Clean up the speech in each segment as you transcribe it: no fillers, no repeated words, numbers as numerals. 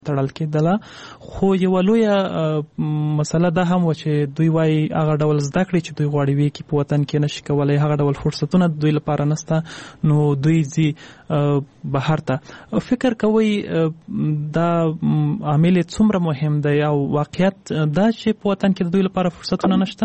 تړل کېدله. خو یوه لویه مسله دا هم و چې دوی وایي هغه ډول زده کړې چې دوی غواړي وي کې په وطن کې نشي کولی، هغه ډول فرصتونه د دوی لپاره نشته، نو دوی ځي بهر ته. فکر کوئ دا عامل څومره مهم دی او واقعیت دا چې په وطن کې د دوی لپاره فرصتونه نشته؟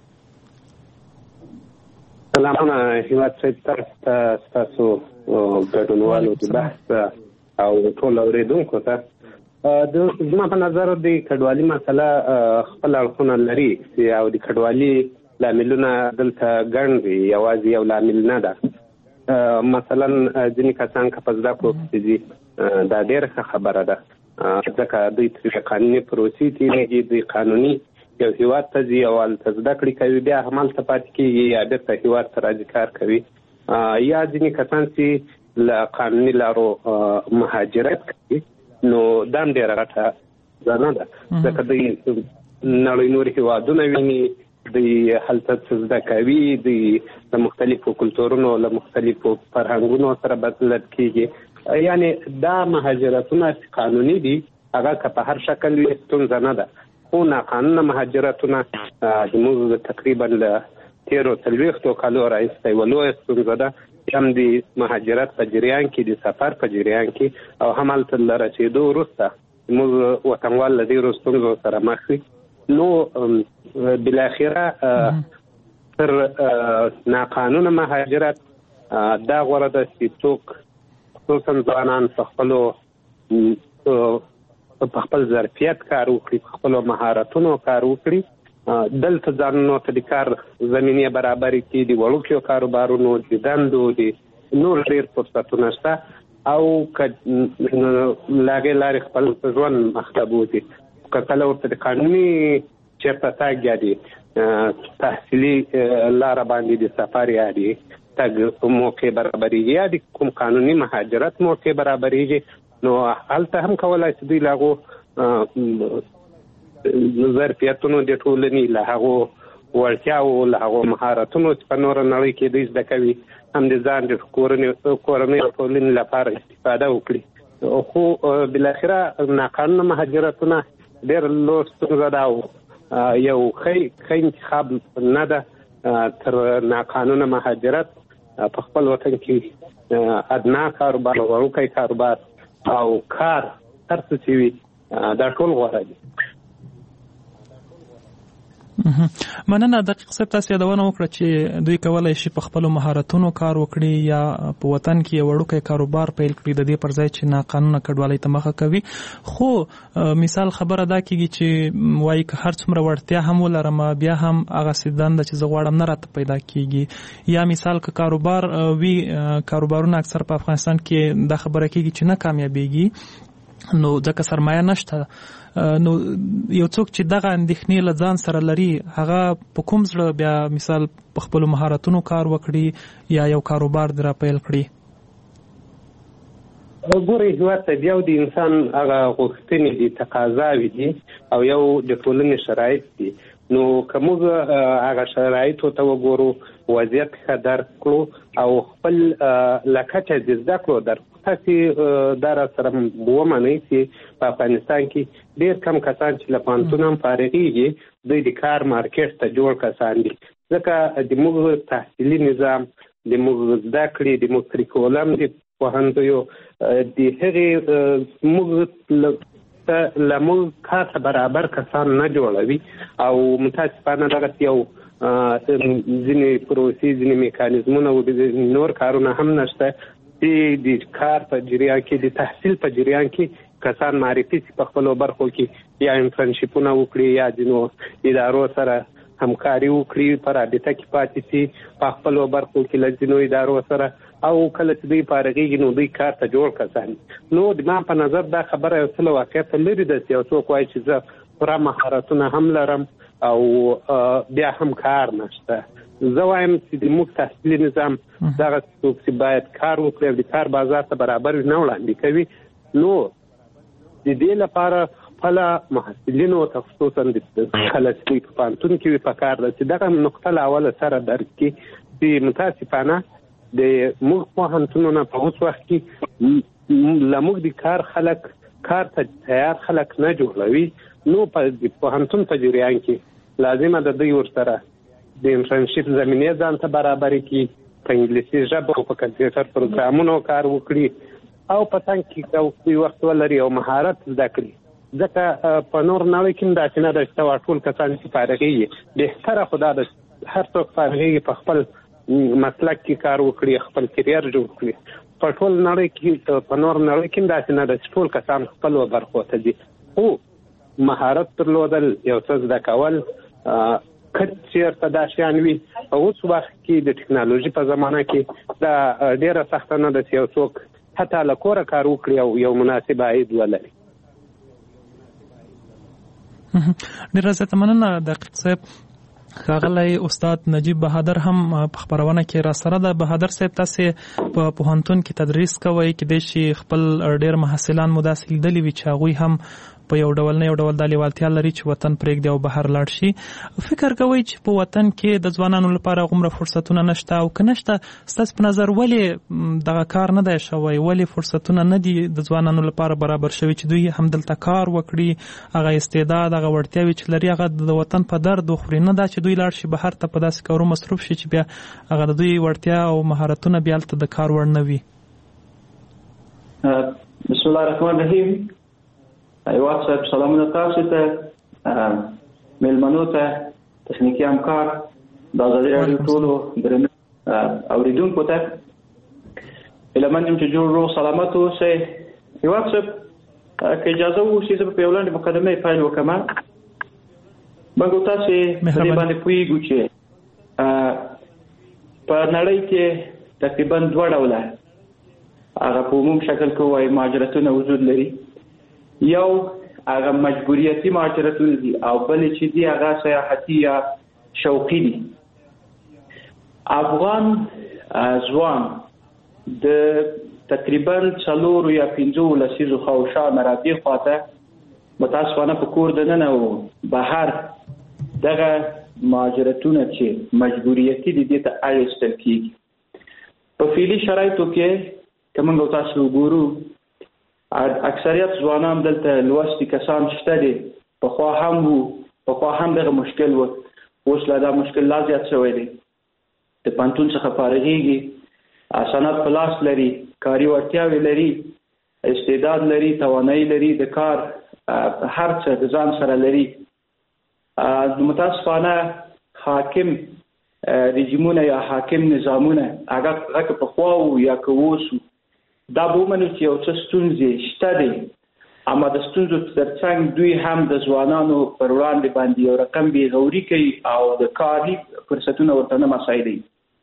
سلامونه هیواد صاحب، ستاسو ګډونوالو د بحث او ټول اورېدونکو ته. زما په نظر د کډوالي مسله خپل اړخونه لري او د کډوالي لاملونه دلته ګڼ دي، یوازې یو لامل نه ده. مثلا ځینې کسان که په زده کړو پسې ځي، دا ډېره ښه خبره ده، ځکه دوی ترې قانوني پروسې تېرېږي، دوی قانوني یو هېواد ته ځي او هلته زده کړې کوي، بیا همالته پاتې کېږي یا بېرته هېواد ته راځي کار کوي. یا ځینې کسان چې له قانوني لارو مهاجرت کوي، نو دا هم ډېره غټه ځانه ده، ځکه دوی نړۍ نور هېوادونه ویني، دوی هلته څه زده کوي، دوی له مختلفو کلتورونو له مختلفو فرهنګونو سره بلد کېږي. یعنې دا مهاجرتونه قانوني دي، هغه که په هر شکل وي ستونزه نه ده. خو ناقانونه مهاجرتونه زموږ تقریبا له 13 کالو راهیسې یوه لویه ستونزه ده، هم د مهاجرت په جریان کې، د سفر په جریان کې، او هم هلته له رسېدو وروسته زموږ وطنوال له ډېرو ستونزو سره مخ وي. نو بالاخره تر ناقانونه مهاجرت دا غوره ده چې څوک خصوصا ځوانان په خپل ظرفیت کار وکړي، په خپلو مهارتونو کار وکړي، دلته ځانونو ته د کار زمینې برابرې کړي، د وړوکیو کاروبارونو، د دندو، د نور ډېر فرصتونه شته، او که له هغې لارې خپل ژوند مخته بوځي. که کله ورته د قانوني چېرته تګ یا د تحصیلي لاره باندې د سفر یا د تګ موقع برابرېږي یا د کوم قانوني مهاجرت موقع برابرېږي، نو هلته هم کولی چې دوی له هغو ظرفیتونو د ټولنې، له هغو وړتیاو، له هغو مهارتونو چې په نوره نړۍ کې دوی زده کوي، هم د ځان د کورنۍ او ټولنې لپاره استفاده وکړي. خو بالاخره ناقانونه مهاجرتونه ډېر لوی ستونزه ده او یو ښه انتخاب نه ده تر ناقانونه مهاجرت په خپل وطن کې ادنا کاروبار، وړوکی کاروبار او کار هر څه چې وي دا ټول غوره دي. مننه. دقیق صاحب، تاسو یادونه وکړه چې دوی کولی شي په خپلو مهارتونو کار وکړي یا په وطن کې یو وړوکی کاروبار پیل کړي، د دې پر ځای چې ناقانونه کډوالۍ ته مخه کوي. خو مثال خبره دا کېږي چې وایي که هر څومره وړتیا هم ولرم، بیا هم هغسې دنده چې زه غواړم نه راته پیدا کېږي. یا مثال که کاروبار وي، کاروبارونه اکثر په افغانستان کې دا خبره کېږي چې نه کامیابېږي، نو ځکه سرمایه نشته. نو یو څوک چې دغه اندېښنې له ځان سره لري، هغه په کوم زړه بیا مثال په خپلو مهارتونو کار وکړي یا یو کاروبار دې را پیل کړي؟ ګورئ، هېواد ته یو د انسان هغه غوښتنې دي، تقاضاوې دي، او یو د ټولنې شرایط دي. نو که موږ هغه شرایطو ته وګورو، وضعیت ښه درک کړو او خپل له کچه د زده کړو درک، تاسې دا را سره ومنئ چې په افغانستان کې ډېر کم کسان چې له پوهنتون هم فارغېږي، دوی د کار مارکېټ ته جوړ کسان دي، ځکه د موږ تحصیلي نظام، د موږ زده کړې، د موږ کریکولم د پوهنځیو د هغې موږ له موږ کار ته برابر کسان نه جوړوي، او متاسفانه دغسې یو ځینې پروسې، ځینې میکانیزمونه او نور کارونه هم نشته چې د کار په جریان کې، د تحصیل په جریان کې کسان معرفي شي، په خپلو برخو کې یا انټرنشیپونه وکړي یا ځینو ادارو سره همکاري وکړي، په رابطه کې پاتې شي په خپلو برخو کې له ځینو ادارو سره، او کله چې دوی فارغېږي نو دوی کار ته جوړ کسان. نو ما په نظر دا خبره یو څه له واقعیت لرې ده چې یو څوک وایي چې زه پوره مهارتونه هم لرم او بیا هم کار نشته. زه وایم چې د موږ تحصیلي نظام دغه څوک چې باید کار وکړي او د کار بازار ته برابر نه وړاندې کوي، نو د دې لپاره خپله محصلینو ته خصوصا کله چې دوی په پوهنتون کې وي پکار ده چې دغه نقطه له اوله سره درک کړي چې متاسفانه د موږ پوهنتونونه په اوس وخت کې له موږ د کار خلک کار ته تیار خلک نه جوړوي، نو په پوهنتون په جریان کې لازمه ده دوی ورسره د انټرنشپ زمینې ځان ته برابرې کړي، په انګلیسي ژبه او په کمپیوټر پروګرامونو کار وکړي او په څنګ کې کوم وخت ولري او مهارت زده کړي. ځکه په نور نړۍ کې داسې نه ده چې ټول کسان چې فارغېږي، بهتره خو دا ده هر څوک فارغېږي په خپل مسلک کې کار وکړي، خپل کیریر جوړ کړي. په ټول نړۍ کې په نور نړۍ کې داسې نه ده چې ټول کسان خپل برخو ته دي، خو مهارت درلودل، یو څه زده کول، چېرته دا شیان وي. اوس وخت کې د ټکنالوژي په زمانه کې دا ډېره سخته نه ده چې یو څوک حتی له کوره کار وکړي او یو مناسب عاید ولري. ډېره زیاته مننه دقیق صاحب. ښاغلی استاد نجیب بهادر هم په خپرونه کې را سره ده. بهادر صاحب، تاسې په پوهنتون کې تدریس کوئ، کېدای شي خپل ډېر محصلان مو داسې لیدلي وي چې هغوی هم په یو ډول نه یو ډول دا لیوالتیا لري چې وطن پرېږدي او بهر لاړ شي. فکر کوئ چې په وطن کې د ځوانانو لپاره غومره فرصتونه نشته، او که نشته ستاسو په نظر ولې دغه کار نه دی شوی؟ ولې فرصتونه نه دي د ځوانانو لپاره برابر شوي چې دوی هم دلته کار وکړي، هغه استعداد، هغه وړتیاوې چې لري هغه د وطن په درد وخوري، نه دا چې دوی لاړ شي بهر ته په داسې کارو مصروف شي چې بیا هغه د دوی وړتیا او مهارتونه بیا هلته د کار وړ نه وي؟ بسم الله الرحمن الرحیم. ایواد صاحب، سلامونه تاسو ته، میلمنو ته، تخنیکي همکار، د ازادي راډیو ټولو درنو اوریدونکو ته هیله مند یم چې جوړ روغ سلامت اوسئ. ایواد صاحب، که اجازه وشي زه به په یو لنډې مقدمې پیل وکړم. موږ تاسې په دې باندې پوهېږو چې په نړۍ کې تقریبا دوه ډوله هغه په عموم شکل کې وایي مهاجرتونه وجود لري. یو هغه مجبوریتي مهاجرتونه دي او بل چې دي هغه سیاحتي یا شوقي دي. افغان ځوان د تقریبا 4 یا 5 لسیزو خواوشا نه راځي خواته متاسفانه په کور دننه او بهر دغه مهاجرتونه چې مجبوریتي دي دې ته اړ ایستل کېږي. په فعلي شرایطو کې که موږ تاسو وګورو، اکثریت ځوانان دلته لوستي کسان شته دي. پخوا هم وو، پخوا هم دغه مشکل و، اوس لا دا مشکل لا زیات شوی دی. د پوهنتون څخه فارغېږي، سند په لاس لري، کاري وړتیاوې لري، استعداد لري، توانایي لري، د کار هر څه د ځان سره لري. متاسفانه حاکم رژیمونه یا حاکم نظامونه هغه پخوا وو یا که اوس دا به ومنو چې یو څه ستونزې شته دي، اما د ستونزو ترڅنګ دوی هم د ځوانانو پر وړاندې باندې یو رقم بېغوري کوي او د کاري فرصتونه ورته نه مساعدوي.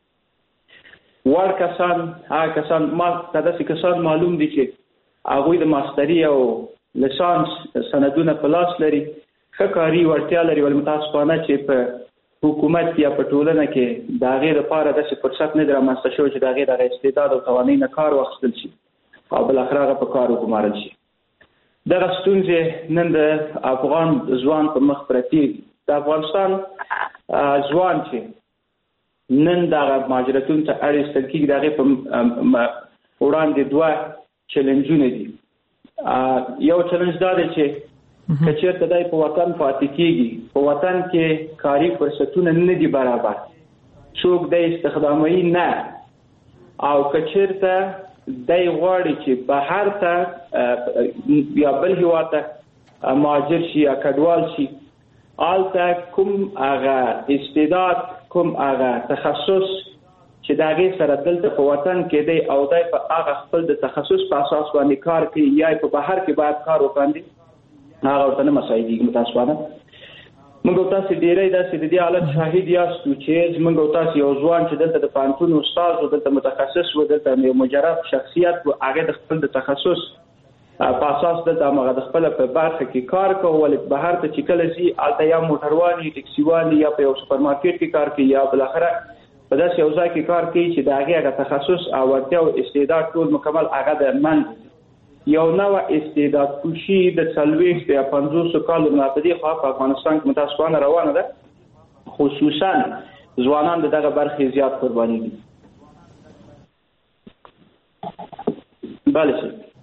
وړ کسان، هغه کسان، ما ته داسې کسان معلوم دي چې هغوی د ماستري او لسانس سندونه په لاس لري، ښه کاري وړتیا لري، ولې متاسفانه چې په حکومت یا په ټولنه کې د هغې لپاره داسې فرصت نه دی رامنځته شوی چې د هغې دغه استعداد او توانایي نه کار واخیستل شي او بالاخره هغه په کار وګمارل شي. دغه ستونزې نن د افغان ځوان په مخ پرتې دي. د افغانستان ځوان چې نن دغه مهاجرتونو ته اړ ایستل کېږي، د هغې په وړاندې 2 چلنجونه دي. یو چلنج دا دی چې که چېرته دی په وطن پاتې کېږي، په وطن کې کاري فرصتونه نه دي برابر، څوک دی استخداموي نه، او که چېرته دی غواړي چې بهر ته یا بل هېواد ته مهاجر شي یا کډوال شي، هلته کوم هغه استعداد، کوم هغه تخصص چې د هغې سره دلته په وطن کې دی او دی په هغه خپل د تخصص په اساس باندې کار کوي یا په بهر کې باید کار وکړي، هغه ورته نه مساعدېږي. متاسفانه موږ او تاسې ډېری داسې د دې حالت شاهد یاستو چې موږ او تاسې یو ځوان چې دلته د پوهنتون استاد و، دلته متخصص و، دلته یو مجرد شخصیت و، هغې د خپل د تخصص په اساس دلته هماغه د خپله په برخه کې کار کوو، ولې بهر ته چې کله ځي هلته یا موټروان وي، ټکسیوان یا په یو سوپرمارکېټ کې کار کوي یا بالاخره په داسې یو ځای کې کار کوي چې د هغې هغه تخصص او وړتیا او استعداد ټول مکمل هغه د منځ یو نوع استعداد کشي د 40 یا 50 کالو نه په دې خوا په افغانستان کې متاسفانه روانه ده، خصوصا ځوانان د دغه برخې زیات قرباني دي. بله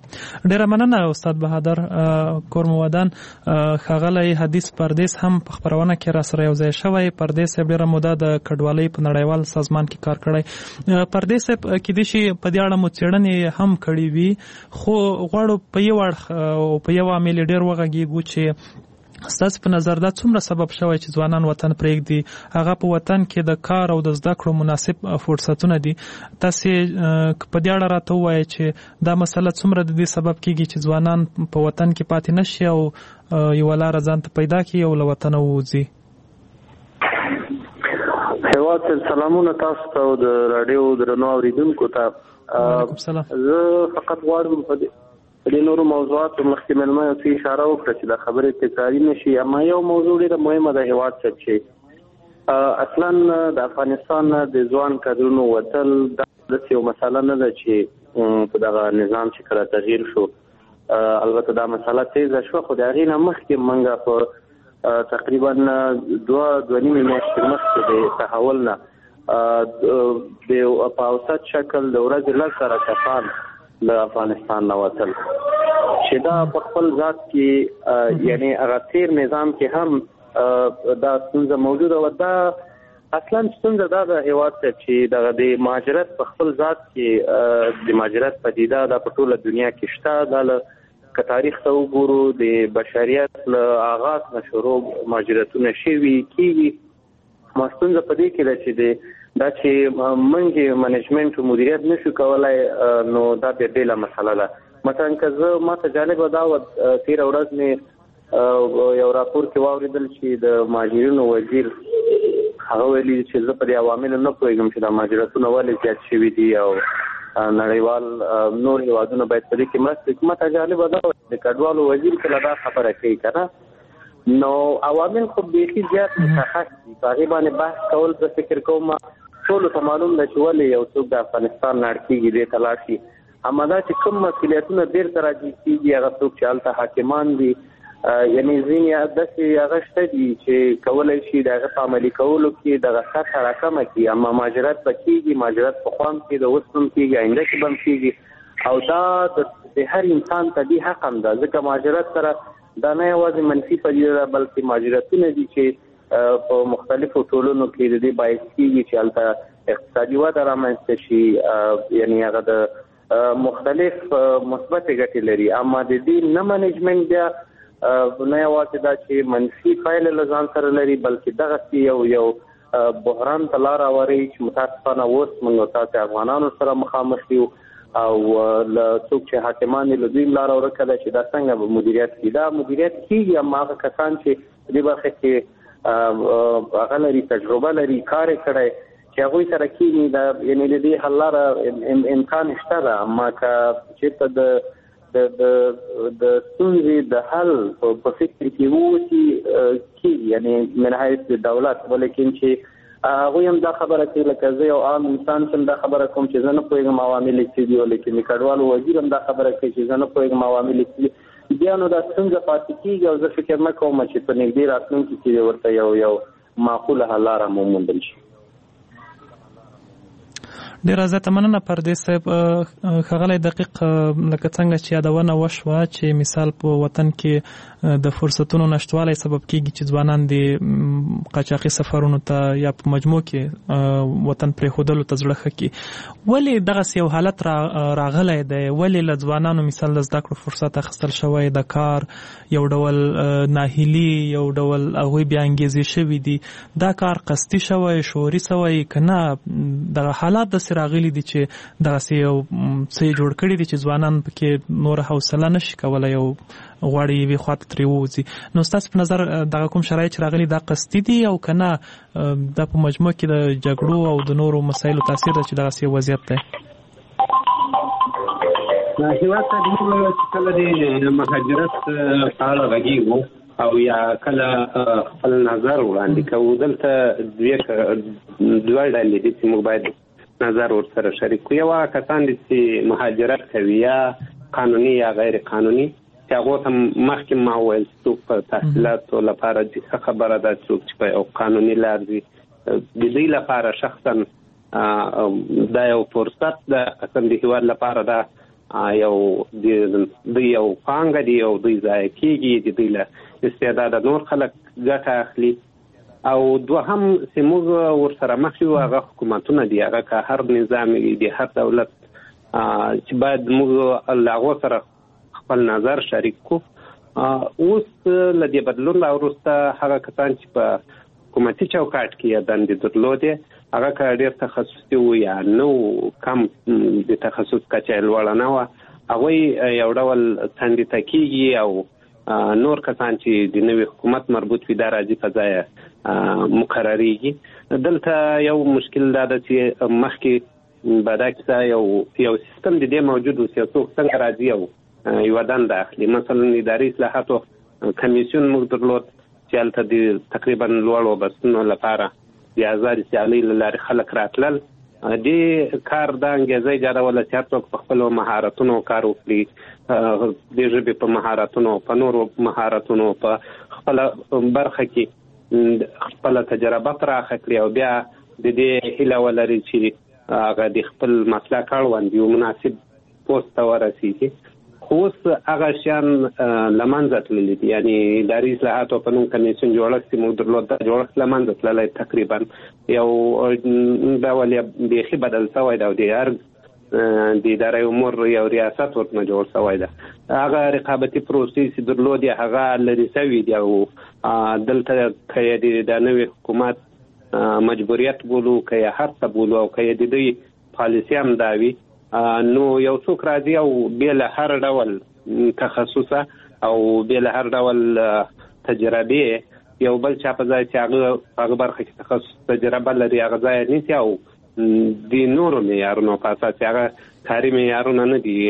ډیره مننه استاد بهادر کورمودان. ښاغلی حدیث پردیس هم په خپرونه کې را سره یو ځای شوی. پردیس صاحب ډیره موده د کډوالۍ په نړیوال سازمان کې کار کړی. پردیس صاحب کېدای شي په دې اړه مو څېړنې هم کړې وي، خو غواړو په یو اړخ او په یو عامل ډېر وغږېږو چې ستاسو په نظر دا څومره سبب شوی چې ځوانان وطن پرېږدي، هغه په وطن کې د کار او د زده کړو مناسب فرصتونه دي. تاسې په دې اړه راته ووایئ چې دا مسله څومره د دې سبب کېږي چې ځوانان په وطن کې پاتې نشي او یوه لاره ځان ته پیدا کړي او له وطنه ووځي. هیواد سلامونه تاسو ته او د راډیو درنو اورېدونکو ته. وعلیکم السلام. زه فقط غواړم په دې نورو موضوعاتو مخکې مېلمه یو څه اشاره وکړه چې دا خبرې تکراري نشي. اما یو موضوع ډېره مهمه ده هیواد صاحب چې اصلا د افغانستان د ځوان کادرونو وتل داسې یو مسله نه ده چې په دغه نظام چې کله تغییر شو، البته دا مسله تیزه شوه، خو د هغې نه مخکې موږ په تقریبا 2.5 میاشتې مخکې د تحول نه په اوسط شکل د ورځې 10 کسان له افغانستان نه وتل، چې دا په خپل ذات کې یعنی هغه تیر نظام کې هم دا ستونزه موجوده و. دا اصلا ستونزه دا د هیواد ته چې دغه د مهاجرت په خپل ذات کې د مهاجرت پدیده دا په ټوله دنیا کې شته. دا که تاریخ ته وګورو د بشریت له آغاز نه شروع مهاجرتونه شوي کېږي. ما ستونزه په دې کې ده چې دا چې منځ منیجمنت او مدیریت نشو کولای، نو دا به بیله مسله ده. مثلا که زه ماته جالبه دا و تیر ورځ مې یو راپور کې واوریدل چې د مهاجرینو وزیر هغه ویلي چې زه په دې عواملو نه پوهېږم چې د مهاجرتونه ولې زیات شوي دي او نړیوال نور هیوادونه باید په دې کې مرسته وکړي. ماته جالبه دا و د کډوالو وزیر کله دا خبره کوي که نه، نو عوامل خو بیخي زیات مشخص دي. په هغې باندې بحث کول زه فکر کوم ټولو ته معلوم ده چې ولې یو څوک د افغانستان نه اړ کېږي دې ته لاړ شي. اما دا چې کوم مسؤلیتونه بیرته راجع کېږي هغه څوک چې هلته حاکمان دي، یعنې ځینې داسې هغه شته دي چې کولی شي د هغه په عملي کولو کې دغه سطحه راکمه کړي. اما مهاجرت به کېږي، مهاجرت پخوا هم کېده، اوس هم کېږي، آینده کې به هم کېږي، او دا د هر انسان طبیعي حق هم ده. ځکه مهاجرت سره دا نه یوازې منفي پدیده ده، بلکې مهاجرتونه دي چې په مختلفو ټولنو کې د دې باعث کېږي چې هلته اقتصادي وده رامنځته شي، یعنی هغه د مختلف مثبتې ګټې لري. اما د دې نه منیجمنت بیا نه یوازې دا چې منفي پایلې له ځان سره لري، بلکې دغسې یو بحران ته لار هواروي چې متاسفانه اوس موږ تاسې افغانانو سره مخامخ یو، او له څوک چې حاکمان دي له دوی لاره ورکه ده چې دا څنګه به مدیریت کړي. دا مدیریت کېږي، اما هغه کسان چې په دې برخه کې هغه لري، تجربه لري، کار یې کړی، چې هغوی سره کېني، دا یعنې د دې حل لاره امکان شته ده. اما که چېرته د ستونزې د حل په فکر کې واوسي کېږي، یعنې من حیث د دولت، ولیکن چې هغوی هم دا خبره کوي، لکه زه یو عام انسان چې دا خبره کوم چې زه نه پوهېږم عوامل څه دي، ولیکن د کډوالو وزیر هم دا خبره کوي چې زه نه پوهېږم عوامل څه دي. بیا نو دا ستونزه پاتې کېږي، او زه فکر نه کوم چې په نږدې راتلونکي کې ورته یو معقوله حل لاره وموندل شي. ډیره زیاته مننه پردیس صاحب. ښاغلی دقیق لکه څنګه چې یادونه وشوه چې مثال په وطن کې د فرصتونو نشتوالی سبب کېږي چې ځوانان د قاچاقي سفرونو ته یا په مجموع کې وطن پرېښودلو ته زړه ښه کړي. ولې دغسې یو حالت راغلی دی؟ ولې له ځوانانو مثال د زده کړو فرصت اخیستل شوی، د کار یو ډول ناهیلي، یو ډول هغوی بیا انګیزې شوي دي؟ دا کار قصدي شوی، شعوري شوی که نه؟ دغه حالات داسې راغلي دي چې دغسې یو څه یې جوړ کړي دي چې ځوانان پکې نوره حوصله نشي کولی او غواړي یوې خواته ترې ووځي. نو ستاسو په نظر دغه کوم شرایط چې راغلي دا قصدي دي او که نه دا په مجموع کې د جګړو او د نورو مسایلو تاثیر ده چې دغسې یو وضعیت دی؟ هېواد ته موږ چې کله د مهاجرت په اړه غږېږو او یا کله خپل نظر وړاندې کوو، دلته دوه ډلې دي چې موږ باید نظر ورسره شریک کړو. یو کسان دي چې مهاجرت کوي، یا قانوني یا غیر قانوني، چې هغو ته مخکې ما وویل څوک په تحصیلاتو لپاره څه خبره ده، څوک چې په یو قانوني لار ځي، د دوی لپاره شخصا دا یو فرصت ده، اصلا د هېواد لپاره دا یو د یو پانګه دی او دوی ضایع کېږي، د دوی له استعداده نور خلک ګټه اخلي. او دوهم چې موږ ورسره مخ یو هغه حکومتونه دي، هغه که هر نظام دی، هر دولت چې باید موږ له هغو سره خپل نظر شریک کړو. اوس له دې بدلون وروسته هغه کسان چې په حکومتي چوکاټ کې دندې درلودې هغه که ډېر تخصصي وو یا نه کم د تخصص کچه یې لوړه نه وه، هغوی یو ډول څنډې ته کېږي او نور کسان چې د نوي حکومت مربوط وي دا راځي په ځای مقرریږي. دلته یو مشکل دا ده چې مخکې به دا کیسه یو سیستم د دې موجود و چې څوک څنګه راځي او یوه دنده اخلي. مثلا اداري اصلاحاتو کمیسیون موږ درلود چې هلته د تقریبا لوړو بستونو لپاره د ازادې سیالۍ له لارې خلک راتلل. دې کار دا انګېزه ایجادوله چې هر څوک په خپلو مهارتونو کار وکړي، د ژبې په مهارتونو، په نورو مهارتونو، په خپله برخه کې خپله تجربه پراخه کړي او بیا د دې هیله ولري چې هغه د خپل مسلک اړوند یو مناسب پوسټ ته ورسېږي. خو اوس هغه شیان له منځه تللي دي، یعنې اداري اصلاحاتو په نوم کمیسیون جوړښت چې موږ درلود دا جوړښت له منځه تللی تقریبا یو ډول یې بیخي بدل شوی دی او د هر د ادارې امور یو ریاست ورته جوړ شوی دی. هغه رقابتي پروسې چې درلودې هغه لرې شوي دي او دلته که یې د نوي حکومت مجبوریت بولو، که یې هر څه بولو او که یې د دوی پالیسي هم دا وي، نو یو څوک راځي او بې له هر ډول تخصصه او بې له هر ډول تجربې یو بل چا په ځای چې هغه برخه کې تخصص تجربه لري هغه ځای نیسي او د نورو معیارونو په اساس هغه کاري معیارونه نه دي،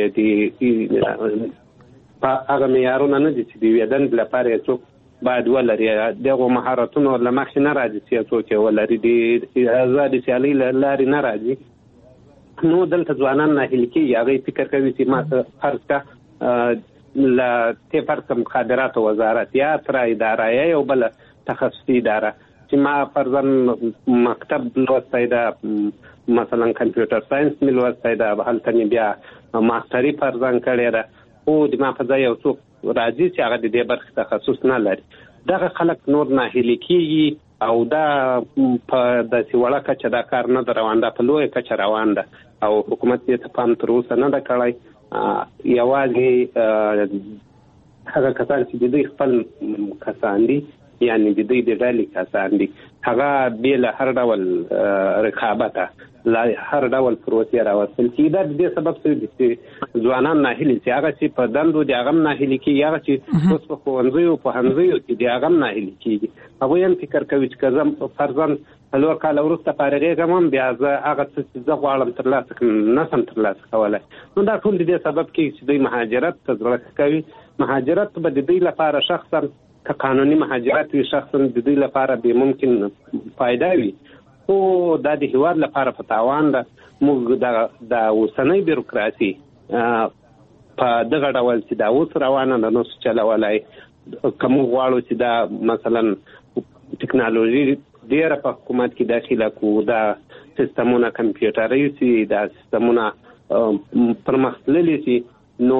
هغه معیارونه نه دي چې د یوې دندې لپاره یې څوک باید ولري. دغو مهارتونو له مخې نه راځي چې څوک یې ولري، د ازادې سیالۍ له لارې نه راځي. نو دلته ځوانان ناهیلي کېږي، هغوی فکر کوي چې ما ته فرض کړه له فرض کړه مخابراتو وزارت یا تره اداره یا یو بله تخصصي اداره چې ما فرضاً مکتب لوستی ده، مثلا کمپیوټر ساینس مې لوستی ده، هلته مې بیا ماستري فرضاً کړې ده، خو د ما په ځای یو څوک راځي چې هغه د دې برخې تخصص نه لري. دغه خلک نور ناهیلي کېږي او دا په داسې وړه کچه دا کار نه ده روان، دا په لویه کچه روان ده او حکومت دې ته پام تر اوسه نه ده کړی. یوازې هغه کسان چې د دوی خپل کسان دي، یعنې د دوی د ډلې کسان دي، هغه بې له هر ډول رقابته له هر ډول پروسې راوستل کېږي. دا د دې سبب شوی دی چې ځوانان ناهیلي چې هغه چې په دندو د هغه هم ناهیلي کېږي، هغه چې اوس په ښوونځیو پوهنځیو کې د هغه هم ناهیلي کېږي. هغوی هم فکر کوي چې که زه فرضاً 4 کاله وروسته فارغېږم هم بیا زه هغه څه چې زه غواړم ترلاسه کړم نه شم ترلاسه کولی. نو دا ټول د دې سبب کېږي چې دوی مهاجرت ته زړه کوي. مهاجرت به د دوی لپاره شخصاً که قانوني مهاجرت وي شخصاً د دوی لپاره به ممکن فایده وي، خو دا د هیواد لپاره په تاوان ده. موږ د اوسنۍ بیروکراسي په دغه ډول چې دا اوس روانه ده نو چلولی، که موږ غواړو چې دا مثلا ټکنالوژي ډېره په حکومت کې داخله کړو، دا سیستمونه کمپیوټري سي، دا سیستمونه پرمختللي سي، نو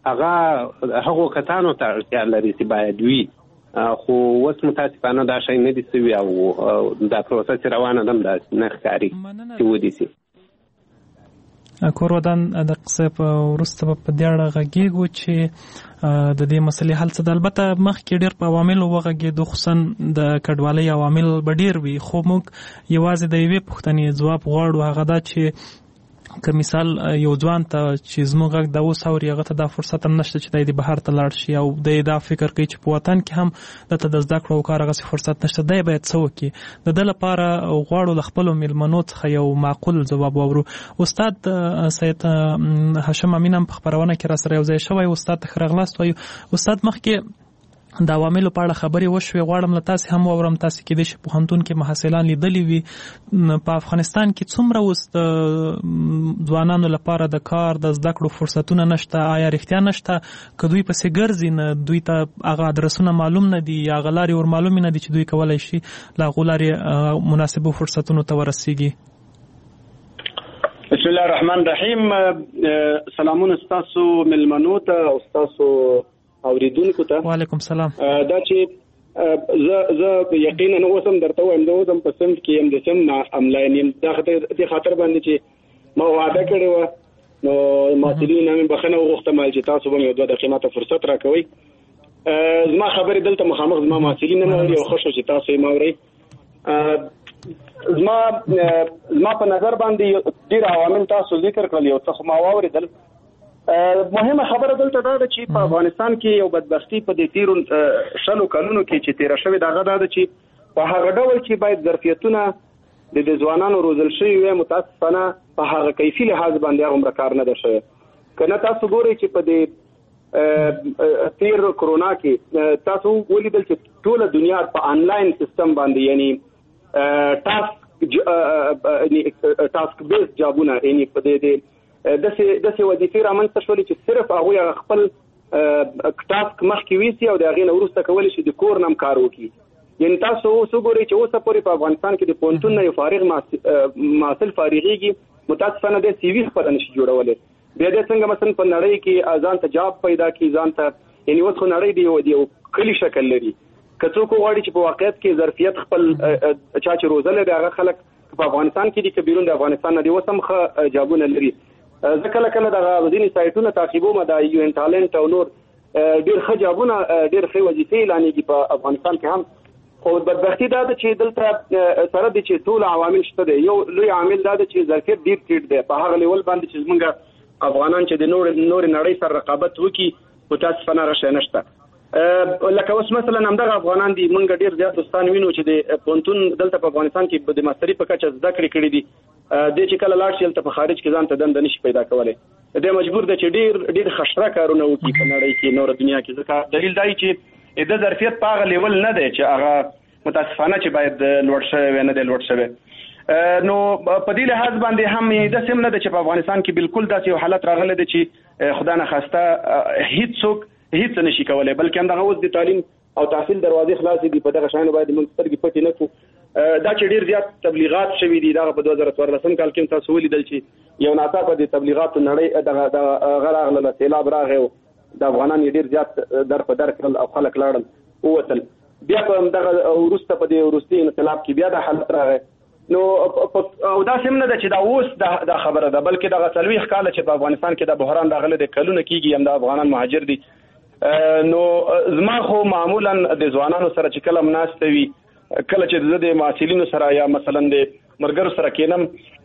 هغو کسانو ته اړتیا لري چې باید وي، خو اوس متاسفانه دا شی نه دي سوي او دا پروسه چې روانه ده داسې نه ښکاري چې ودي سي. کور ودان د قصې په وروسته په دې اړه غږېږو چې د دې مسلې حل څه ده. البته مخکې ډېر په عواملو وغږېدو، خصوصا د کډوالۍ عوامل به ډېر وي، خو موږ یوازې د یوې پوښتنې ځواب غواړو، هغه دا چې که مثال یو ځوان ته چې زموږ غږ دا اوس اوري هغه ته دا فرصت هم نشته چې دی بهر ته لاړ شي او دی دا فکر کوي چې په وطن کې هم دته د زده کړو او کار هغسې فرصت نشته، دی باید څه وکړي؟ د ده لپاره غواړو له خپلو میلمنو څخه یو معقول ځواب واورو. استاد سید هاشم امین هم په خپرونه کې را سره یو ځای شوی، استاد ته ښه راغلاست وایو. استاد مخکې د عواملو په اړه خبرې وشوې، غواړم له تاسې هم واورم، تاسې کېدای شي پوهنتون کې محصلان لیدلي وي، په افغانستان کې څومره اوس د ځوانانو لپاره د کار د زده کړو فرصتونه نشته؟ آیا رښتیا نشته؟ که دوی پسې ګرځي نه دوی ته هغه ادرسونه معلوم نه دي یا هغه لارې ور معلومې نه دي چې دوی کولی شي له هغو لارې مناسبو فرصتونو ته ورسیږي؟ بسم الله الرحمن الرحیم. سلامونه تاسو ملمنو ته او تاسو اوریدونکو ته. وعلیکم سلام. دا چې زه یقینا اوسم درته وایم دا اوسم په سم کې هم د سم نه عملاین یم دا خاطر باندې چې ما وعده کړی و نو ماسلین هم بخنه وغوښتم چې تاسو به یو 2 دقیقې ماته فرصت راکوي. زما خبرې دلته مخامخ زما ماسلین نه لري او خوشو چې تاسو یې ماوري. زما په نظر باندې ډیر عوامل تاسو ذکر کړل یو څه ما واوریدل. مهمه خبره دلته دا ده چې په افغانستان کې یو بدبختی په دې تیرو 60 کلونو کې چې تیر شوی دغه دا ده چې په هغه ډول چې باید ظرفیتونه د ځوانانو روزل شوی وي متاسفانه په هغه کیفي لحاظ باندې هغه کار نه ده شوی. کنه تاسو ګورئ چې په دې تیر کرونا کې تاسو ولیدل چې ټول دنیا په انلاین سیستم باندې یعنی ټاسک بیس جابونه یعنی په دې دسه وظیفې رامنځته شولې چې صرف هغه خپل ټاسک مخکې ویسي او د هغې نه وروسته کولی شي د کور نه هم کار وکړي. یعنی تاسو اوس وګورئ چې اوسه پورې په افغانستان کې د پوهنتون نه یو فارغ محصل فارغېږي متاسفانه د سی وي خپله نشي جوړولی. بیا دې څنګه مثلا په نړۍ کې ځان ته جاب پیدا کړي ځان ته یعنی اوس خو نړۍ د یو کلي شکل لري. که څوک غواړي چې په واقعیت کې ظرفیت خپل چا چې روزل دی هغه خلک په افغانستان کې دي که بیرون د افغانستان نه دي اوس هم ښه جابونه لري. زه کله کله دغه ځینې سایټونه تعقیبوم د یو ان ټالنټ او نور ډېر ښه جابونه ډېر ښې وظیفې اعلانېږي په افغانستان کې هم. خو بدبختي دا ده چې دلته سره دي چې ټول عوامل شته دی. یو لوی عامل دا ده چې ظرفیت ډېر ټیټ دی په هغه لیول باندې چې زمونږ افغانان چې د نور نړۍ سره رقابت وکړي متاسفانه هغه شی نشته. لکه اوس مثلا همدغه افغانان دي موږ ډیر زیات دوستان وینو چې د پونتون دلته په افغانستان کې د ماستري په کچه زده کړې کړې دي د چې کله لاړ شي دلته په خارج کې ځان ته دنده نشي پیدا کولی. د مجبور دی چې ډیر خشره کارونه وکړي په نړۍ کې نور دنیا کې. ځکه دلیل دی چې د ظرفیت په هغه لیول نه دی چې هغه متاسفانه چې باید لوړ شوی نه دی لوړ شوی. نو په دې لحاظ باندې هم د سم نه ده چې په افغانستان کې بالکل داسې یو حالت راغلی دی چې خدا نه خواسته هیڅ نشي کولای بلکې همدغه اوس د تعلیم او تحصیل دروازې خلاصې دي. په دغه شانو باید موږ سترګې پټې نه کړو. دا چې ډیر زیات تبلیغات شوي دي دغه په 2014 کال کې تاسو ولیدل چې یو ناڅاپه د تبلیغاتو نړۍ دغه راغله سیلاب راغی او د افغانان ډیر زیات در په در کړل او خلک لاړل ووتل. بیا په دغه وروسته په دې وروستي انقلاب کې بیا د حالت راغی. نو او دا سم نه ده چې دا اوس دا خبره ده بلکې دغه 40 کاله چې په افغانستان کې د بحران راغلی د کلونه کېږي هم د افغانان مهاجر دي. نو زما خو معمولا د ځوانانو سره چې کله مناسته وي کله چې زه د محصلینو سره یا مثلا د مرګرو سره کېنم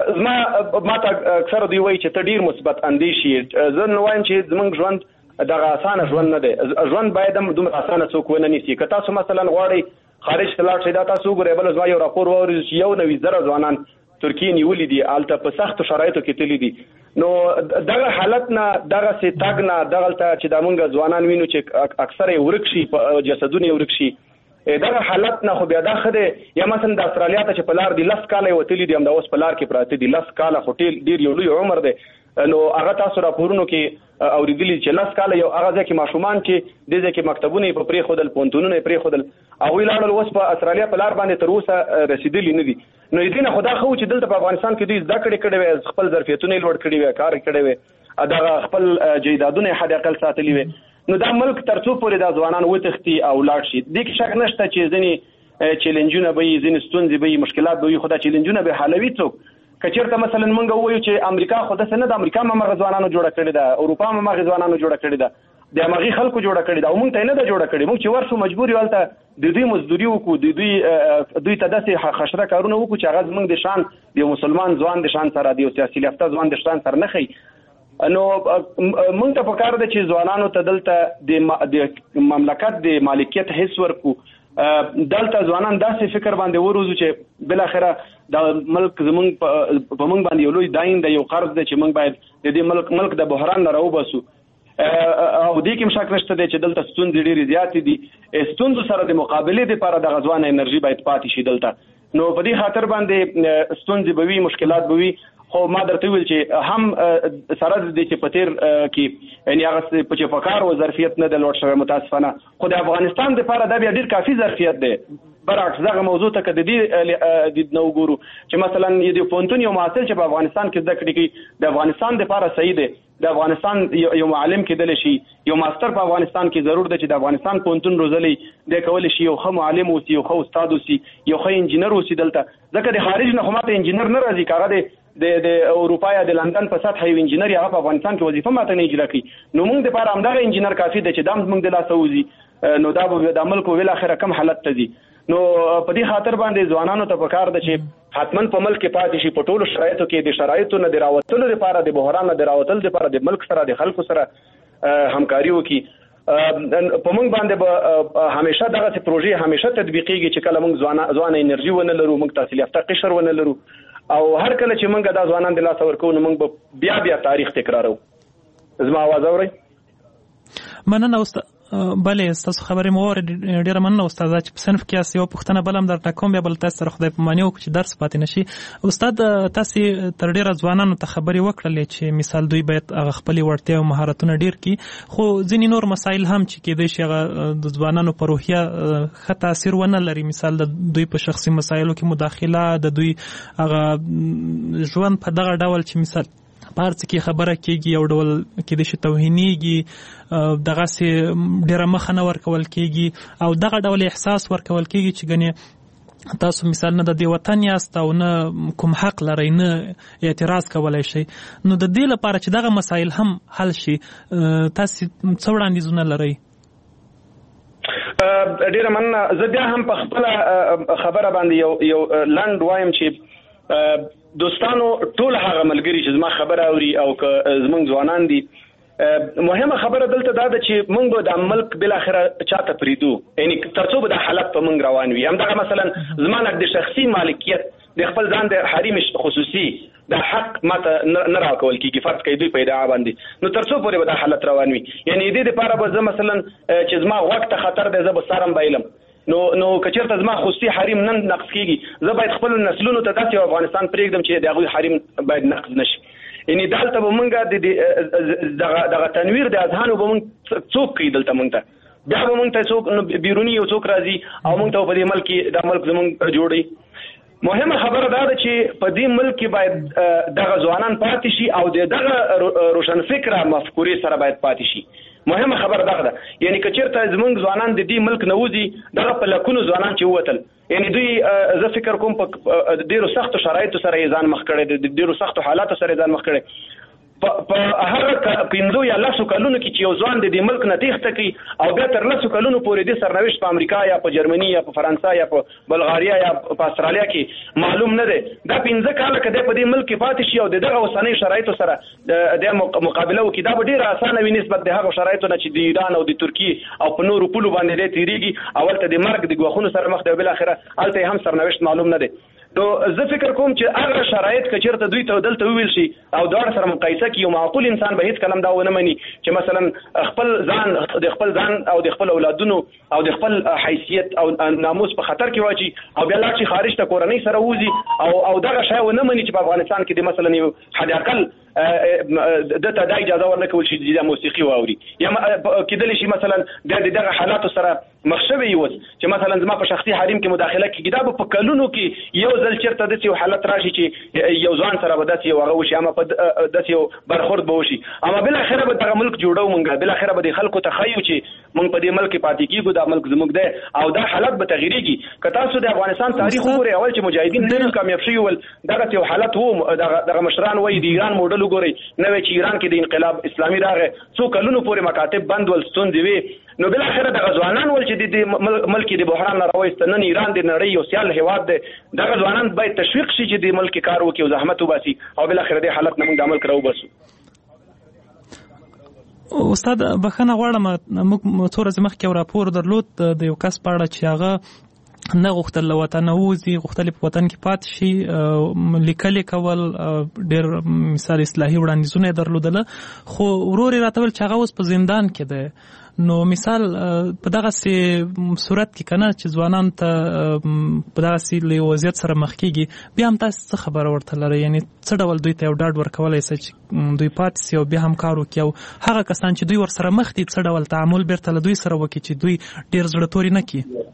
ما ته اکثر دوی وایي چې ته ډیر مثبت اندیشې. زه نو وایم چې زموږ ژوند دغه اسانه ژوند نه دی. ژوند باید هم دومره اسانه څوک ونه نیسي. که تاسو مثلا غواړئ خارج ته لاړ شئ دا تاسو وګورئ بل زما یو راپور واورئ چې 90,000 ځوانان ترکیې نیولي دي هلته په سختو شرایطو کې تللي دي. نو دغه حالت نه دغسې تګ نه دغلته چې دا موږ ځوانان وینو چې اکثر یې ورک شي جسدونه یې ورک شي دغه حالت نه خو بیا دا ښه دی. یا مثلا د استرالیا ته چې په لار دي 10 کاله یې وتلي دي همدا اوس په لار کې پراته دي 10 کاله خو ډېر یو لوی عمر دی. نو هغه تاسو راپورونو کې اوریدلي چې 10 کاله یو هغه ځای کې ماشومان چې دې ځای کې مکتبونه یې په پرېښودل پوهنتونونه یې پرېښودل هغوی لاړل اوس په استرالیا په لار باندې تر اوسه رسېدلي نه دي. نو دې نه خو دا ښه و چې دلته په افغانستان کې دوی زده کړې کړې وې خپل ظرفیتونه یې لوړ کړي وې کار یې کړی وې دغه خپل جایدادونه یې حد اقل ساتلي وې. نو دا ملک تر څو پورې دا ځوانان وتښتي او لاړ شي دې کې شک نشته چې ځینې چیلنجونه به وي ځینې ستونزې به وي مشکلات به وي خو دا چیلنجونه به حلوي څوک. که چېرته مثلا موږ ووایو چې امریکا خو داسې نه ده امریکا هم همغه ځوانانو جوړه کړې ده اروپا هم همغې ځوانانو جوړه کړې ده د همغې خلکو جوړه کړې ده او موږ ته یې نه ده جوړه کړې. موږ چې ورشو مجبور یو هلته د دوی مزدوري وکړو دوی ته داسې خشره کارونه وکړو چې هغه زموږ د شان د یو مسلمان ځوان د شان سره د یو سیاسي یافته ځوان د شان سره نه ښیي. نو موږ ته پکار ده چې ځوانانو ته دلته د مملکت د مالکیت حس ورکړو. دلته ځوانان داسې فکر باندې وروزو چې بالاخره دا ملک زمونږ په موږ باندې یو لوی داین دی یو قرض دی چې موږ باید د دې ملک د بحران نه راوباسو. او دې کې هم شک نشته دی چې دلته ستونزې ډېرې زیاتې دي. ستونزو سره د مقابلې دپاره دغه ځوانه انرژي باید پاتې شي دلته. نو په دې خاطر باندې ستونزې به وي مشکلات به وي خو ما درته ویل چې هم سره د دې چې په تیر کې یعنی هغه چې په کار او ظرفیت نه د لوړ شوی متاسفانه، خو د افغانستان لپاره دا بیا ډیر کافي ظرفیت دی. برعکس دغه موضوع ته که د دې نو ګورو چې مثلا د پوهنتون یو محصل چې په افغانستان کې زده کړې کوي د افغانستان لپاره صحیح دی، د افغانستان یو معلم کېدلی شي، یو ماستر په افغانستان کې ضرور دی چې د افغانستان پوهنتون روزلی دی کولی شي یو ښه معلم اوسي، یو ښه استاد اوسي، یو ښه انجینر اوسي دلته. ځکه د خارج نه خو ماته انجینر نه راځي، که هغه د اروپا یا د لندن په سطح یو انجینر هغه په افغانستان کې وظیفه ماته نه اجرا کوي، نو موږ دپاره همدغه انجینر کافي دی چې دا موږ د لاسه وځي، نو دا به د ملک بالاخره کم حالت ته ځي. نو په دې خاطر باندې ځوانانو ته پکار ده چې حتمن په ملک کې پاتې شي، په ټولو شرایطو کې د شرایطو نه د راوتلو لپاره، د بحران نه د راوتلو لپاره د ملک سره د خلکو سره همکاري وکړي. په موږ باندې به همیشه دغه پروژې همیشه تطبیقیږي چې کله موږ ځوان انرژي ونه لرو، موږ تحصیل یافته قشر ونه لرو، او هر کله چې موږ دا ځوانان د لاسه ورکوو نو موږ به بیا تاریخ تکرارو. زما आवाज اورئ؟ مننه استاد. بله ستاسو خبرې مو واورېدې، ډېره مننه استاد. چې په صنف کې یو پوښتنه بل هم درته کوم، بیا بل تاسو سره خدای په معنی وکړو چې درس پاتې نه شي. استاد تاسې تر ډېره ځوانانو ته خبرې وکړلې چې مثال دوی باید هغه خپلې وړتیا او مهارتونه ډېر کړي، خو ځینې نور مسایل هم چې کېدای شي هغه د ځوانانو په روحیه ښه تاثیر ونه لري، مثال د دوی په شخصي مسایلو کې مداخله، د دوی هغه ژوند په دغه ډول چې مثال په هر څه کې خبره کېږي یو ډول کېدای شي توهینېږي، دغسې ډېره مخه نه ورکول کېږي، او دغه ډول احساس ورکول کېږي چې ګنې تاسو مثال نه د دې وطن یاست او نه کوم حق لرئ، نه اعتراض کولی شئ. نو د دې لپاره چې دغه مسایل هم حل شي تاسې څه وړاندیزونه لرئ؟ ډېره مننه. زه بیا هم په خپله خبره باندې یو لنډ وایم چې دوستانو ټول هغه ملګري چې زما خبره اوري او که زمونږ ځوانان دي، مهمه خبره دلته دا ده چې موږ به د ملک بالاخره چاته پریدو، یعنی تر څو به دا حالت په موږ روان وي. همدغه مثلا زما د شخصي مالکیت د خپل ځان د حریم خصوصي د حق ماته نه راکول کېږي، فرض کړئ دوی په ادعا باندې، نو تر څو پورې به دا حالت روان وي. یعنی دې دپاره به زه مثلا چې زما غوږ ته خطر دی زه به سرم بایلم، نو که چېرته زما خصوصي حریم نن نقض کېږي، زه باید خپلو نسلونو ته داسې یو افغانستان پرېږدم چې د هغوی حریم باید نقض نه شي. یعنی دلته به موږ دغه تنویر د اذهانو به موږ څوک کوي، دلته موږ ته بیا به موږ ته څوک بیروني یو څوک راځي او موږ ته په دې ملک کې دا ملک زموږ جوړوي. مهمه خبره دا ده چې په دې ملک کې باید دغه ځوانان پاتې شي او دغه روشنفکره مفکورې سره باید پاتې شي. مهمه خبره دغه ده، یعنی که چېرته زموږ ځوانان د دې ملک نه وځي، دغه په لکونو ځوانان چې ووتل، یعنی دوی زه فکر کوم په ډېرو سختو شرایطو سره یې ځان مخ کړی دی، د ډېرو سختو حالاتو سره یې ځان مخ کړی. په هغه 15 یا 10 کلونو کې چې یو ځوان د دې ملک نه تېښته کوي او بیا تر 10 کلونو پورې د سرنوشت په امریکا یا په جرمني یا په فرانسه یا په بلغاریا یا په استرالیا کې معلوم نه دی، دا 15 کاله که دی په دې ملک کې پاتې شي او دغه اوسنۍ شرایطو سره د مقابله وکړي، دا به ډېره اسانه وي نسبت د هغو شرایطو نه چې د ایران او د ترکیې او په نورو پولو باندې دی تېرېږي، او هلته د مرګ د ګواښونو سره مخ دی او بالاخره هلته یې هم سرنوشت معلوم نه دی. نو زه فکر کوم چې هغه شرایط که چېرته دوی ته دلته وویل شي او دواړه سره مقایسه کړي، یو معقول انسان به هېڅ کله دا ونه مني چې مثلا خپل ځان او د خپل اولادونو او د خپل حیثیت او ناموس په خطر کې واچي او بیا لاړ شي خارج ته کورنۍ سره وځي او دغه شی ونه مني چې په افغانستان کې د مثلا یو حد اقل دته دا اجازه ورنه کول شي د موسیقي واوري، یا کېدلی شي مثلا د دغه حالاتو سره مخ شوی اوس چې مثلا زما په شخصي حریم کې مداخله کېږي، دا به په کلونو کې یو ځل چېرته داسې یو حالت راشي چې یو ځوان سره به داسې یو هغه وشي، اما په داسې یو برخورد به وشي، اما بالاخره به دغه ملک جوړو موږ، بالاخره به د خلکو ته ښیو چې موږ په دې ملک کې پاتې کېږو، دا ملک زموږ دی او دا حالت به تغیرېږي. که تاسو د افغانستان تاریخ وګورئ، اول چې مجاهدین ډېر کامیاب شوي ول، دغسې یو حالت و، دغه مشران وایي د ایران موډل وګورئ، نوی چې ایران کې د انقلاب اسلامي راغی، څو کلونو پورې مکاتب بند ول، ستونزې وې، نو بالاخره دغه ځوانان ول چې د ملک د بحران نه راوایسته، نن ایران د نړۍ یو سیال هېواد دی، دغه ځوانان باید تشویق شي چې د ملک کار وکړي او زحمت وباسي او بالاخره دې حالت نه موږ د ملک راوباسو. استاد بخښنه غواړم، موږ څو ورځې مخکې یو راپور درلود د یو کس په اړه چې هغه نه غوښتل له وطنه ووځي، غوښتل په وطن کې پاتې شي، لیکل کول، ډېر مثال اصلاحي وړاندیزونه یې درلودله، خو ورور یې راته ویل چې هغه اوس په زندان کې دی. نو مثال په دغه صورت کې کنه چې ځوانان ته په دغه سي وضعیت سره مخ کیږي بیا هم تاسو څه خبره ورته لرئ یعنی څه ډول دوی ته یو ډاډ ورکولای شي چې دوی پاتې سي او بیا هم کار وکړي او هغه کسان چې دوی ورسره مخ دي څه ډول تعامل بیرته له دوی سره وکړي چې دوی ډېر زړه توري نه کړي.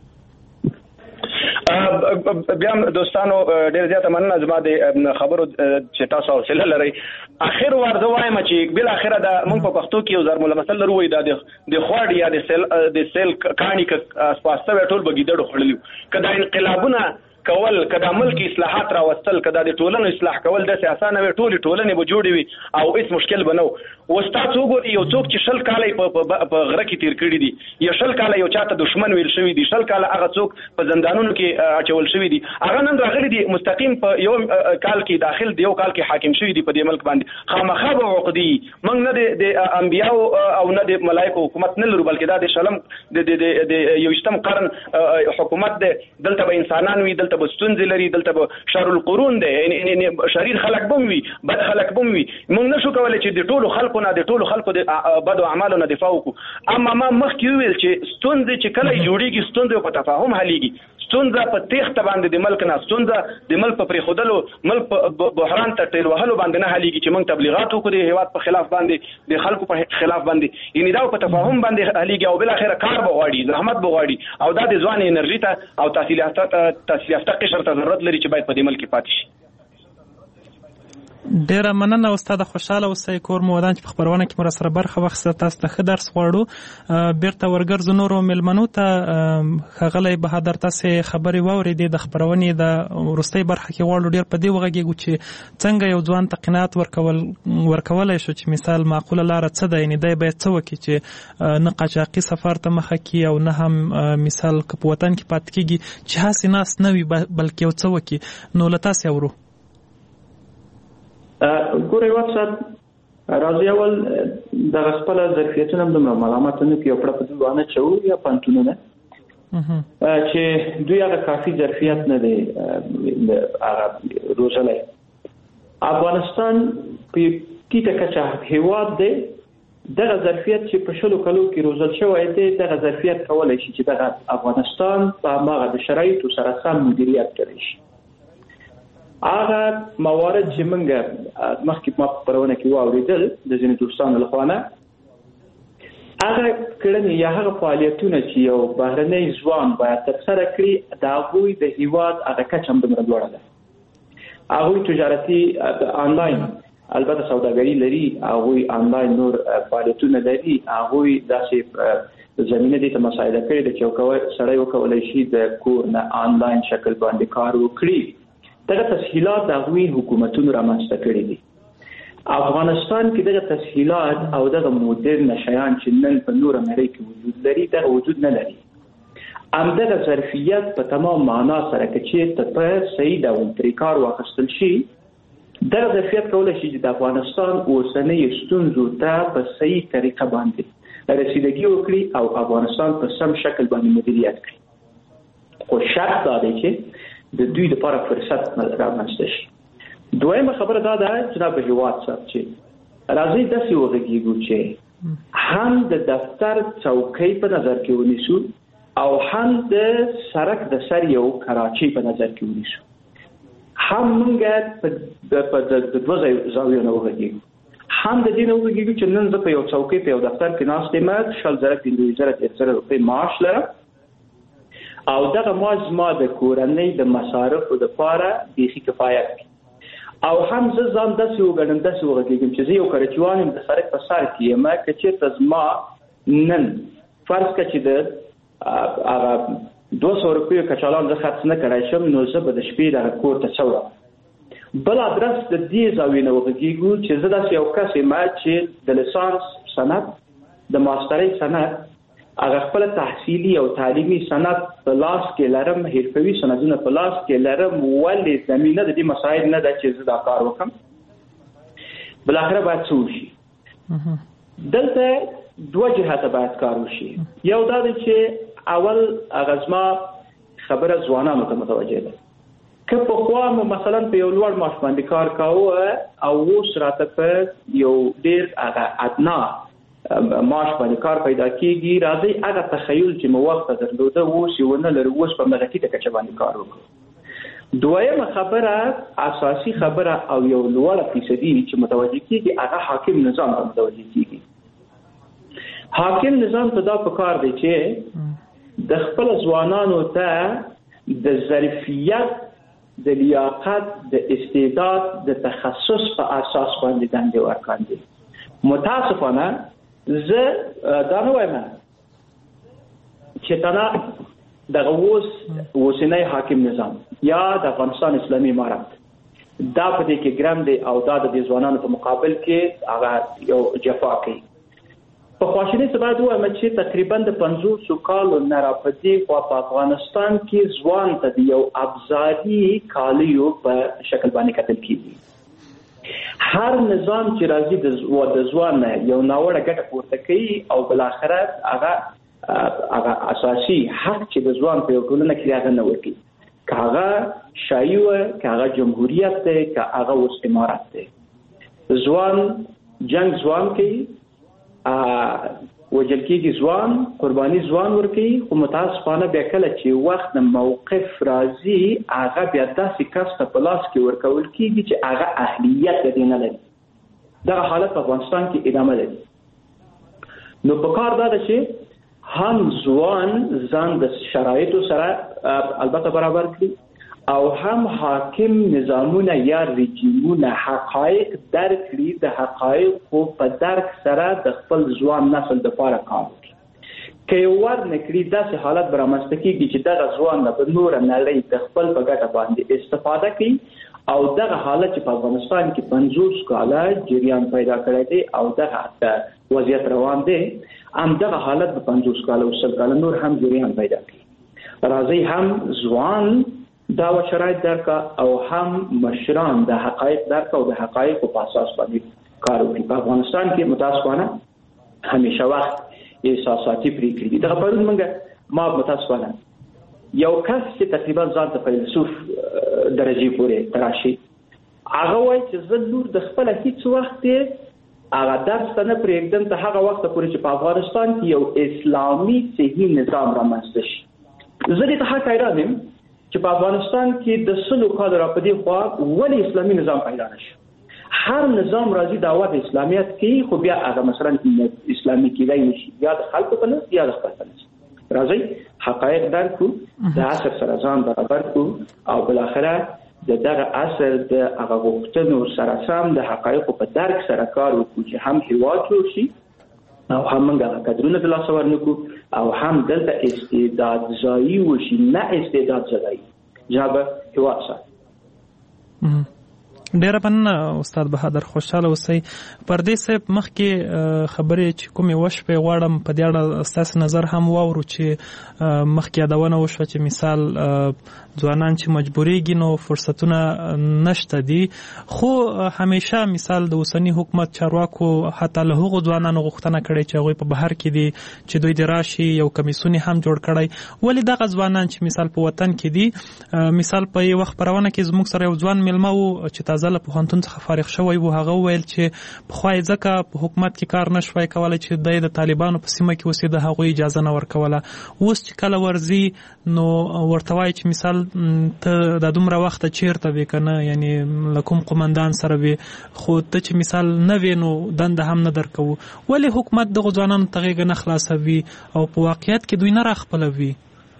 بیا دوستانو ډېر زیاته مننه زما د خبرو چې تاسو حوصله لرئ. اخر وار زه وایم چې بل اخره د مونږ په پښتو کې یو ضرب المثل لرو وایي دا د خوړ یا د سیل کاڼي اسپاسته ټول بګیدړو خړلیو کدا انقلابونه کول کدا ملک اصلاحات راوستل کدا د ټولنې اصلاح کول د اسانه وي ټولې ټولنې به جوړې وي او هیڅ مشکل بنو. وستا څوک یو څوک چې شل کاله په غره کې تیر کړی دي یا شل کاله یو چاته دشمن ویل شوی دي شل کاله هغه څوک په زندانونو کې اچول شوی دي هغه نن راغلي دي مستقیم په یو کال کې داخل دی یو کال کې حاکم شوی دي په دې ملک باندې خامخا به عقدي موږ نه د انبیاء او نه د ملائکه حکومت نه لرو بلکې دا د شلم د یوشتم قرن حکومت دی. دلته به انسانان وي دلته به ستونزې لري دلته به شر القرون دی یعنی شریر خلک بم وي بد خلک بم وي. موږ نشو کولای چې د ټولو خلکو نه د ټولو خلکو د بد اعمالو نه دفاع وکړو. اما ما مخکې ویل چې ستونزې چې کله جوړیږي ستونزې په تفاهم حلېږي. ستونزه په تېښته باندې د ملک نه ستونزه د ملک په پرېښودلو ملک په بحران ته ټېل وهلو باندې نه حلېږي چې موږ تبلیغات وکړو د هېواد په خلاف باندې د خلکو په خلاف باندې یعنې دا په تفاهم باندې حلېږي او بالاخره کار به غواړي زحمت به غواړي او دا د ځوان انرژي ته او تحصیل یافته قشر ته ضرورت لري چې باید په دې ملک کې پاتې شي. ډیره مننه استاد خوشاله اوسئ. کور مو ودان چې په خبرونه کې مو سره برخه واخیسته. تاسو ته ښه درس غواړو. بیرته ورګرځو نورو مېلمنو ته. ښاغلی بهادر تاسې خبرې واورېدې د خپرونې د وروستۍ برخه کې غواړو ډېر په دې وغږېږو چې څنګه یو ځوان ته قناعت ورکولی شو چې مثال معقوله لاره څه ده یعنې دی باید څه وکړي چې نه قاچاقي سفر ته مخه کړي او نه هم مثال که په وطن کې پاتې کېږي چې هسې ناست نه وي بلکې یو څه وکړي. نو له تاسې اورو. ګورئ وخت راځي اول دغه خپله ظرفیتونه هم دومره ملامت نه کړي او پړه په دوی وانه چوو یا پوهنتونونه چې دوی هغه کافي ظرفیت نه دی هغه روزلی. افغانستان په ټیټه کچه هېواد دی دغه ظرفیت چې په شلو کلو کې روزل شوی دی دغه ظرفیت کولی شي چې دغه افغانستان په هماغه د شرایطو سره سم مدیریت کولی شي. هغه موارد چې موږ مخکې ما په خپرونه کې واورېدل د ځینې دوستانو لخوا نه هغه کړنې یا هغه فعالیتونه چې یو بهرنی ځوان باید ترسره کړي د هغوی د هېواد هغه کچه هم دومره لوړه ده. هغوی تجارتي آنلاین البته سوداګري لري هغوی آنلاین نور فعالیتونه لري هغوی داسې زمینه دې ته مساعده کړې ده چې سړی وکولی شي د کور نه آنلاین شکل باندې کار وکړي. دغه تسهیلات د هغوی حکومتونو رامنځته کړي دي. افغانستان کې دغه تسهیلات او دغه مدرن شیان چې نن په نوره نړۍ کې وجود لري دغه وجود نه لري. همدغه ظرفیت په تمام معنا سره که چېرته په صحیح ډول ترې کار واخیستل شي دغه ظرفیت کولی شي چې د افغانستان اوسنۍ ستونزو ته په صحیح طریقه باندې رسیدګي وکړي او افغانستان په سم شکل باندې مدیریت کړي. خو شرط دا دی چې د دوی لپاره فرصت رامنځته شي. دویمه خبره دا ده جناب هیواد صاحب چې راځئ داسې وغږیږو چې هم د دفتر چوکۍ په نظر کې ونیسو او هم د سړک د سر یو کراچۍ په نظر کې ونیسو. هم موږ په د دوه زاویو نه وغږیږو. هم د دې نه وغږیږو چې نن زه په یو چوکۍ په یو دفتر کې ناست یم 100,000 روپۍ معاش لرم او دغه معاش زما د کورنۍ د مصارفو دپاره بیخي کفایت کوي. او هم زه ځان داسې وګڼم داسې وغږېږم چې زه یو کراچیوان یم د سړک په سر کې یم که چېرته زما نن فرض کړه چې د هغه 200 روپیو کچالان زه خرڅ نه کړی شم نو زه به د شپې دغه کور ته څه وړم. بل ادرس د دې زاویې نه وغږېږو چې زه داسې یو کس یم چې د لیسانس سند د ماسترۍ سند هغه خپل تحصیلي او تعلیمي سند په لاس کې لرم حرفوي سندونه په لاس کې لرم ولې زمینه د دې مسایل نه ده چې زه دا کار وکړم. بالاخره باید څه وشي دلته دوه جهته باید کار وشي. یو دا دی چې اول هغه زما خبره ځوانانو ته متوجه ده که پخوا مو مثلا په یو لوړ معاش باندې کار کاوه او اوس راته په یو ډېر هغه ادنا معاش باندې کار پیدا کیږي، راځي هغه تخیل چې مو وخت درلوده اوس یې ونه لرو، اوس په دغه ټیټه کچه باندې کار وکړو. دویمه خبره، اساسي خبره او یو لوړه فیصدي چې متوجه کیږي هغه حاکم نظام ته متوجه کیږي. حاکم نظام ته دا پکار دی چې د خپل ځوانانو ته د ظرفیت، د لیاقت، د استعداد، د تخصص په اساس باندې دندې ورکاندي. متاسفانه زه دا نه وایم چې تنا دغه اوسنی حاکم نظام یا د افغانستان اسلامي امارت دا په دې کې ګرام دی او دا د ځوانانو په مقابل کې هغه یو جفا کوي. په خواشینۍ سره باید ووایم چې تقریبا د 500 کالو نه راپدې خوا په افغانستان کې ځوان ته د یو ابزاري کالیو په شکل باندې کتل کېږي. هر نظام چې راځي د ځوان نه یو ناوړه ګټه پورته کوي او بالاخره هغه اساسي حق چې د ځوان په یو ټولنه کې هغه نه ورکوي، که هغه شایي وه، که هغه جمهوریت دی، که هغه اوس امارت دی. ځوان جنگ ځوان کوي، وجل کېږي ځوان، قرباني ځوان ورکوي، خو متاسفانه بیا کله چې وخت موقف راځي هغه بیا داسې کس ته په لاس کې ورکول کېږي چې هغه اهلیت دې نه لري. دغه حالت په افغانستان کې ادامه لري. نو پکار دا ده چې هم ځوان ځان د شرایطو سره البته برابر کړي او هم حاکم نظامونه یا رژیمونه حقایق درک کړي، د حقایقو په درک سره د خپل ځوان نسل لپاره کار وکړي. که یې ور نه کړي داسې حالت به رامنځته کېږي چې دغه ځوان به نوره نړۍ د خپل په ګټه باندې استفاده کوي او دغه حالت چې په افغانستان کې 50 کاله جریان پیدا کړی دی او دغه وضعیت روان دی، همدغه حالت په 50 کاله او 100 کاله نور هم جریان پیدا کوي. راځي هم ځوان دا شرایط درکا او هم مشران د حقایق درکا او د حقایق په اساس باندې کار وکړي. په افغانستان کې متاسفانه همیشه وخت احساساتي پریکړې دي. دغه پرون موږ ما متاسفانه یو کس چې تقریبا ځان ته فیلسوف درجه پورې تراشي، هغه وایي چې زه نور د خپل هیڅ وخت هغه درس نه پرېږدم ته هغه وخت پورې چې په افغانستان کې یو اسلامي صحیح نظام رامنځته شي. زه دې ته حق حیران یم چې په افغانستان کې د 100 کالو راپدې خوا ولې اسلامي نظام پیدا نشي. هر نظام راځي دعوه د اسلامیت کوي، خو بیا هغه مثلا اسلامي کېدای نشي، یا د خلکو په نس یا د خپل په نس. راځي حقایق درک کړو، د عصر سره ځان برابر کړو او بالاخره دغه عصر د هغه غوښتنو سره سم د حقایقو په درک سره کار وکړو چې هم هیواد جوړ شي او هم موږ هغه کډرونه د لاسه ورنکړو او هم دلته استعداد ځایي وشي، نه استعداد ځایي جناب هیواد سره. ډیره مننه استاد بهادر، خوشاله اوسئ. پردیس صاحب مخکې خبرې چې کومې وشوې غواړم په دې اړه ستاسو نظر هم واورو چې مخکې یادونه وشوه چې مثال ځوانان چې مجبوریږي نو فرصتونه نشته دي، خو همیشه مثال د اوسني حکومت چارواکو حتی له هغو ځوانانو غوښتنه کړې چې هغوی په بهر کې دي چې دوی د راشي یو کمیسیون هم جوړ کړی. ولې دغه ځوانان چې مثال په وطن کې دي، مثال په یو وخت پرونه کې زموږ سره یو ځوان میلمه و چې تازه له پوهنتون څخه فارغ شوی و، هغه وویل چې پخوا یې ځکه په حکومت کې کار نشوی کولی چې د طالبانو په سیمه کې اوسېده، هغوی اجازه نه ورکوله. اوس چې کله ورځي نو ورته وایي چې مثال ته د دومره وخته چیرته وې که نه، یعنې له کوم قمندان سره وې، خو ته چې مثال نه وې نو دنده هم نه درکوو. ولې حکومت دغو ځوانانو ته غېږه نه خلاصوي او په واقعیت کې دوی نه راخپلوي؟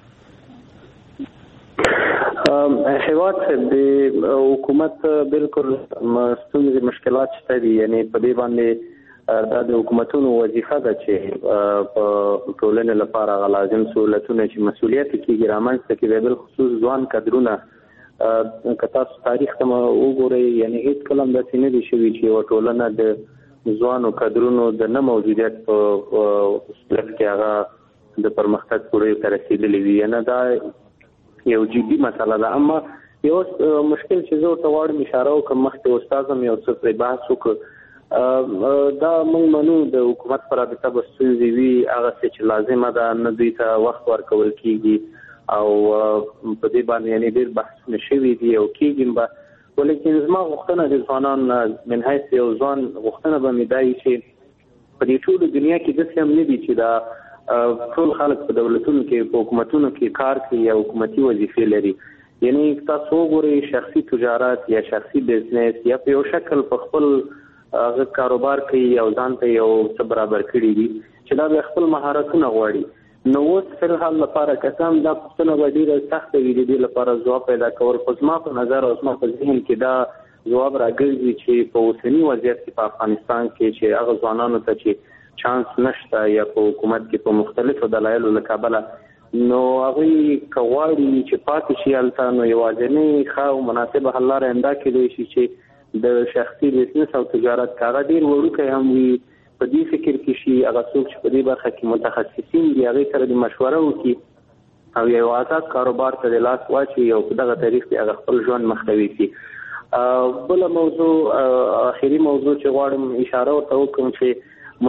هیواد د حکومت بالکل ستونزې مشکلات شته دي، یعنی په دې باندې دا د حکومتونو وظیفه ده چې په ټولنې لپاره هغه لازم سهولتونه چې مسؤلیت کېږي رامنځته کړي. بالخصوص ځوان کډرونه که تاسو تاریخ ته وګورئ، یعنې هېڅ کله هم داسې نه دي شوي چې یوه ټولنه د ځوانو کډرونو د نه موجودیت په صورت کې هغه د پرمختګ پوړیو ته رسېدلې وي. یعنې دا یو جدي مسله ده. اما یو مشکل چې زه ورته غواړم اشاره وکړم، مخکې استاد هم یو څه پرې بحث وکړ، دا موږ منو د حکومت پر رابطه به ستونزې وي، هغه څه چې لازمه ده نه دوی ته وخت ورکول کېږي او په دې باندې یعنې ډېر بحثونه شوي دي او کېږي به. ولیکن زما غوښتنه د ځوانان من حیث یو ځوان غوښتنه به مې دا وي چې په دې ټول دنیا کې داسې هم نه دي چې دا ټول خلک په دولتونو کې په حکومتونو کې کار کوي یا حکومتي وظیفې لري. یعنی تاسو وګورئ شخصي تجارت یا شخصي بزنس یا په یو شکل په خپل هغه کاروبار کوي او ځان ته یو څه برابر کړي دي چې دا د خپل مهارتونه غواړي. نو اوس فل حال لپاره کسان دا پوښتنه به ډېره سخته وي د دې لپاره ځواب پیدا کول. خو زما په نظر او زما په ذهن کې دا ځواب راګرځي چې په اوسني وضعیت کې په افغانستان کې چې هغه ځوانانو ته چې چانس نشته یا په حکومت کې په مختلفو دلایلو له کبله نو هغوی که غواړي چې پاتې شي هلته نو یوازینۍ ښه او مناسبه حل لاره همدا کیدای شي چې د شخصي بزنس او تجارت که هغه ډېر وړوکی هم وي په دې فکر کې شي هغه څوک چې په دې برخه کې متخصصین دي هغې سره د مشوره وکړي او یو آزاد کاروبار ته د لاس واچوي او په دغه طریق کې هغه خپل ژوند مخته وکړي. بله موضوع آخري موضوع چې غواړم اشاره ورته وکړم چې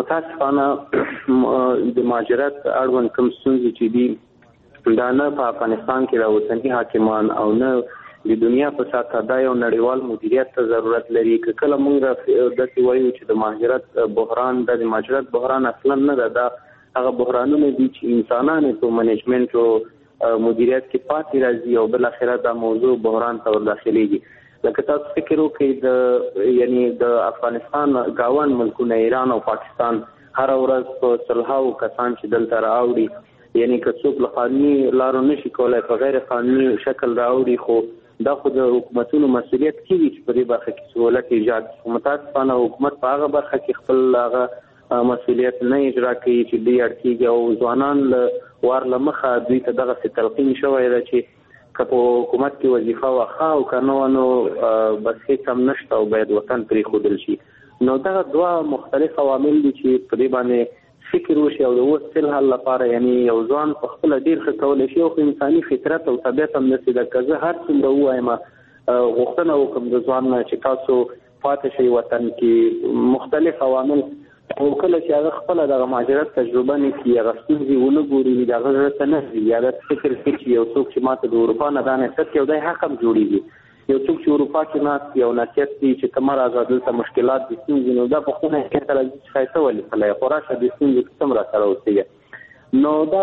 متاسفانه د مهاجرت اړوند کوم ستونزې چې دي دا نه په افغانستان کې د اوسني حاکمان او نه د دنیا په سطحه دا یو نړیوال مدیریت ته ضرورت لري. که کله موږ داسې وایو چې د مهاجرت بحران د مهاجرت بحران اصلا نه ده، دا هغه بحرانونه دي چې انسانان په منیجمنت او مدیریت کې پاتې راځي او بل اخره دا موضوع بحران ته ورداخليږي. لکه تاسو فکر وکړئ د افغانستان گاوان ملکونه ایران او پاکستان هر ورځ په سلهاو کسان چې دلته راوړي یعنی که څوک له قانوني لارو نشي کولای په غیر قانوني شکل راوړي خو دا خو د حکومتونو مسؤلیت کیږي چې په دې برخه کې سہولت ایجاد کړي. متاسفانه حکومت په هغه برخه کې خپل هغه مسؤلیت نه اجرا کوي چې دوی اړ کېږي او ځوانان له وار له مخه دوی ته دغه تلقین شوی ده چې که په حکومت کې وظیفه واخا او که نه نو بس هیڅ هم نشته او باید وطن پرېښودل شي. نو دغه دوه مختلف عوامل دي چې په دې باندې فکر وشي او د اوس فل حال لپاره یعنی یو ځوان په خپله ډېر ښه کولی شي او انساني فطرت او طبیعت هم داسې ده که زه هر څومره ووایم غوښتنه وکړم د ځوان نه چې تاسو پاتې شئ وطن کې مختلف عوامل او کله چې هغه خپله دغه مهاجرت تجربه نه کړي هغه ستونزې ونه ګوري د هغه زړه ته نه ځي یا دا فکر کوي چې یو څوک چې ماته د اروپا نه دا نصیحت کوي دی حق هم جوړېږي. یو څوک چې اروپا کې ناست یو نصیحت کوي چې ته مه راځه دلته مشکلات دي ستونزې نو دا په خونه کې ته راځي چې ښایسته ولیکلی خو راشه دې ستونزې که څه هم راسره اوسېږي. نو دا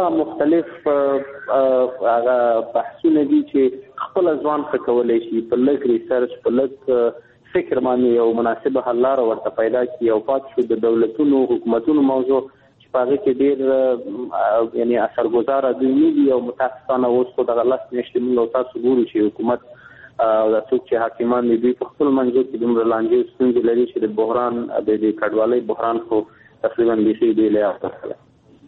مختلف هغه بحثونه دي چې خپله ځوان ښه کولی شي په لږ ریسرچ په لږ فکر باندې یو مناسبه حل لاره ورته پیدا کړي او پاتې شو د دولتونو حکومتونو موضوع چې په هغې کې ډېر یعنې اثرګزاره دوی نه دي او متاسفانه اوس خو دغه لس میاشتې موږ او تاسو ګورو چې حکومت او دا څوک چې حاکمان دي دوی په خپل منځو کې دومره لانجې ستونزې لري چې د بحران د کډوالۍ بحران خو تقریبا بیخي دوی له یاده کړی.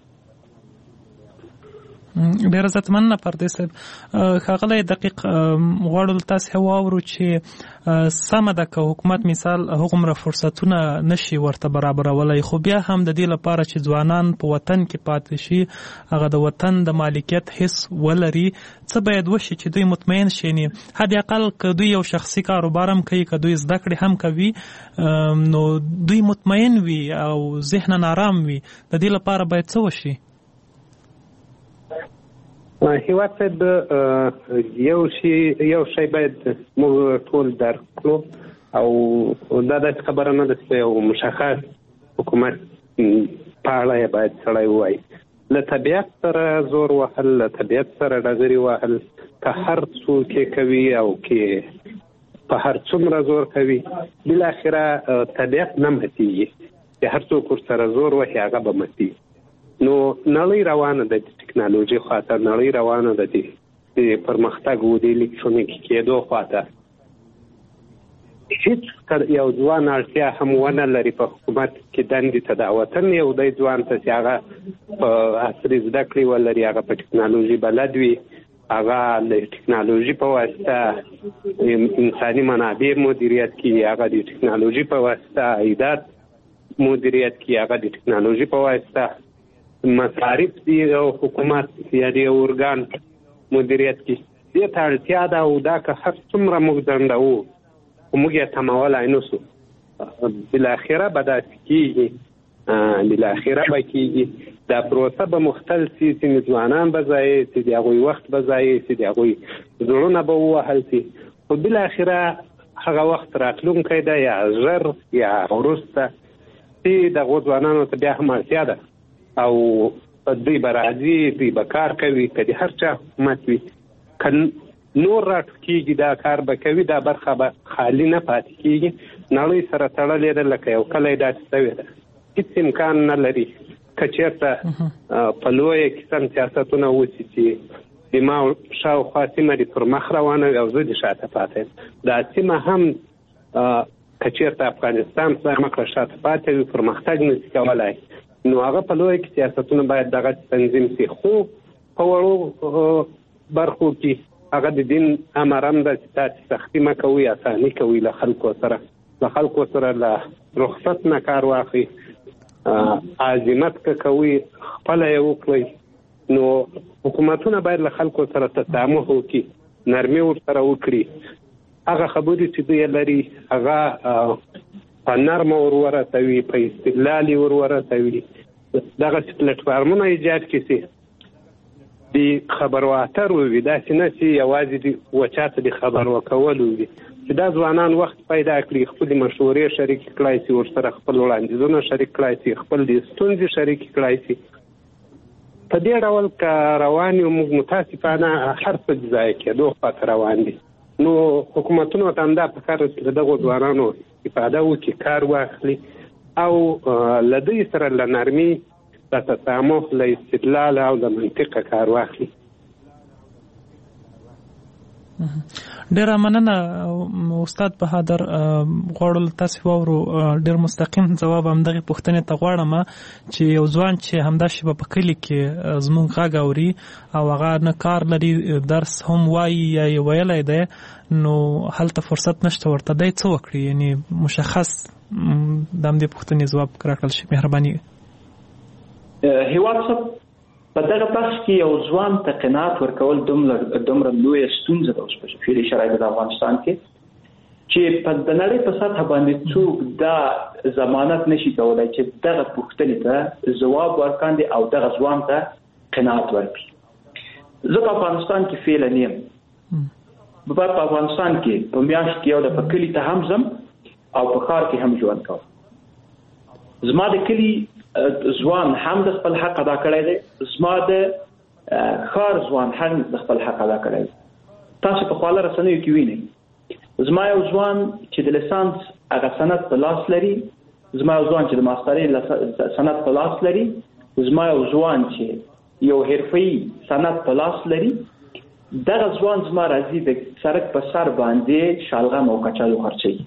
ډېر عزتمن پردیس صاحب ښاغلی دقیق غواړو تاسې واورو چې سمه ده که حکومت مثال هغومره فرصتونه نشي ورته برابرولی خو بیا هم د دې لپاره چې ځوانان په وطن کې پاتې شي هغه د وطن د مالکیت حس ولري څه باید وشي چې دوی مطمئن شي حد اقل که دوی یو شخصي کاروبار هم کوي که دوی زده کړې هم کوي نو دوی مطمئن وي او ذهنا آرام وي د دې لپاره باید څه وشي؟ هیواد صاحب یو شی باید موږ ټول درک کړو او دا داسې خبره نه ده چې یو مشخص حکومت په اړه یې باید سړی ووایي له طبیعت سره زور وهل له طبیعت سره ډغرې وهل که هر څوک یې کوي او کې په هر څومره زور کوي بالاخره طبیعت نه ماتېږي چې هر څوک ورسره زور وهي هغه به ماتېږي. نو نړۍ روانه ده د ټکنالوژي خواته نړۍ روانه ده د پرمختګ و د الکترونیکي کېدو خواته هیڅ یو ځوان اړتیا هم ونه لري په حکومت کې دندې ته د وطن یو دی ځوان ته چې هغه په عصري زده کړې ولري هغه په ټکنالوژي بلد وي هغه د ټکنالوژي په واسطه انساني منابع مدیریت کړي هغه د ټکنالوژي په واسطه عایدات مدیریت کړي هغه د ټکنالوژي په واسطه مصارف دی او حکومت یا دی ارګان مدیریت کی دې ته اړتیا ده او دا که هر څومره موږ ځنډوو خو موږ یې تمولی نه سو بالاخره به داسې کېږي بالاخره به کېږي دا پروسه به مختلف سي ځینې ځوانان به ضایع سي د هغوی وخت به ضایع سي د هغوی زړونه به ووهل سي خو بالاخره هغه وخت راتلونکی ده یا ژر یا وروسته چې دغو ځوانانو ته بیا هم اړتیا ده او دوی به راځي، دوی به کار کوي، که د هر چا حکومت وي که نور راټوکېږي دا کار به کوي، دا برخه به خالي نه پاتې کېږي. نړۍ سره تړلې ده لکه یو کلی داسې شوې ده، هېڅ امکان نه لري که چېرته په لویه قسم سیاستونه وشي چې زما شاوخوا سیمه دې پر مخ روانه وي او زه دې شاته پاتې یم. دا سیمه هم که چېرته افغانستان خدای مه کړه شاته پاتې وي، پرمختګ نشي کولی، نو هغه په لویه کې سیاستونه باید دغه تنظیم شي. خو په وړو برخو کې هغه د دین امر هم ده چې تاسې سختي مه کوئ، اساني کوئ له خلکو سره له رخصت نه کار واخلئ، عزمت که کوئ خپله یې وکړئ. نو حکومتونه باید له خلکو سره تسامح وکړي، نرمي ورسره وکړي، هغه خبرې چې دوی لري هغه په نرمه ورورسوي، په استدلال یې ورورسوي، دغسې پلټفارمونه ایجاد کړي چې د خبرو اتر وي، داسې نه چې یوازې د وچاته د خبر ورکولو وي، چې دا ځوانان وخت پیدا کړي، خپلې مشورې شریکې کړای شي، ورسره خپل وړاندیزونه شریک کړای شي، خپل د ستونزې شریکې کړای شي. په دې ډول که روان یو موږ متاسفانه هر څه د ضایع کېدو خواته روان دي. نو حکومتونو ته همدا پکار ده چې له دغو ځوانانو استفاده وکړي، کار واخلي او له دوی سره له نرمي، له تسامح، له استدلال او له منطقه کار واخلي. ډیره مننه استاد بهادر. غواړو له تاسې واورو ډیر مستقیم ځواب همدغې پوښتنې ته غواړم چې یو ځوان چې همدا شیبه په کلي کې زموږ غږ اوري او هغه نه کار لري، درس هم وایي یا یې ویلی دی، نو هلته فرصت نشته ورته، دی څه وکړي؟ یعنې مشخص د همدې پوښتنې ځواب راکړل شي، مهرباني. هیواد صاحب په دغه بحث کې یو ځوان ته قناعت ورکول دومره لویه ستونزه ده اوس په فعلي شرایطو د افغانستان کې چې په د نړۍ په سطحه باندې څوک دا ضمانت نشي کولی چې دغه پوښتنې ته ځواب ورکاندي او دغه ځوان ته قناعت ورکړي. زه په افغانستان کې فعلا یم، په افغانستان کې په میاشت کې یو د په کلي ته هم ځم او په ښار کې هم ژوند کوم. زما د کلي ځوان هم د خپل حق ادا کړی دی، زما د ښار ځوان هم د خپل حق ادا کړی دی. تاسو په خواله رسنیو کې وینئ زما یو ځوان چې د لیسانس هغه سند په لاس لري، زما یو ځوان چې د ماسترۍ سند په لاس لري، زما یو ځوان چې یو حرفه‌ایي سند په لاس لري. دغه ځوان زما راځي د سړک په سر باندې شالغم او کچالو خرڅوي.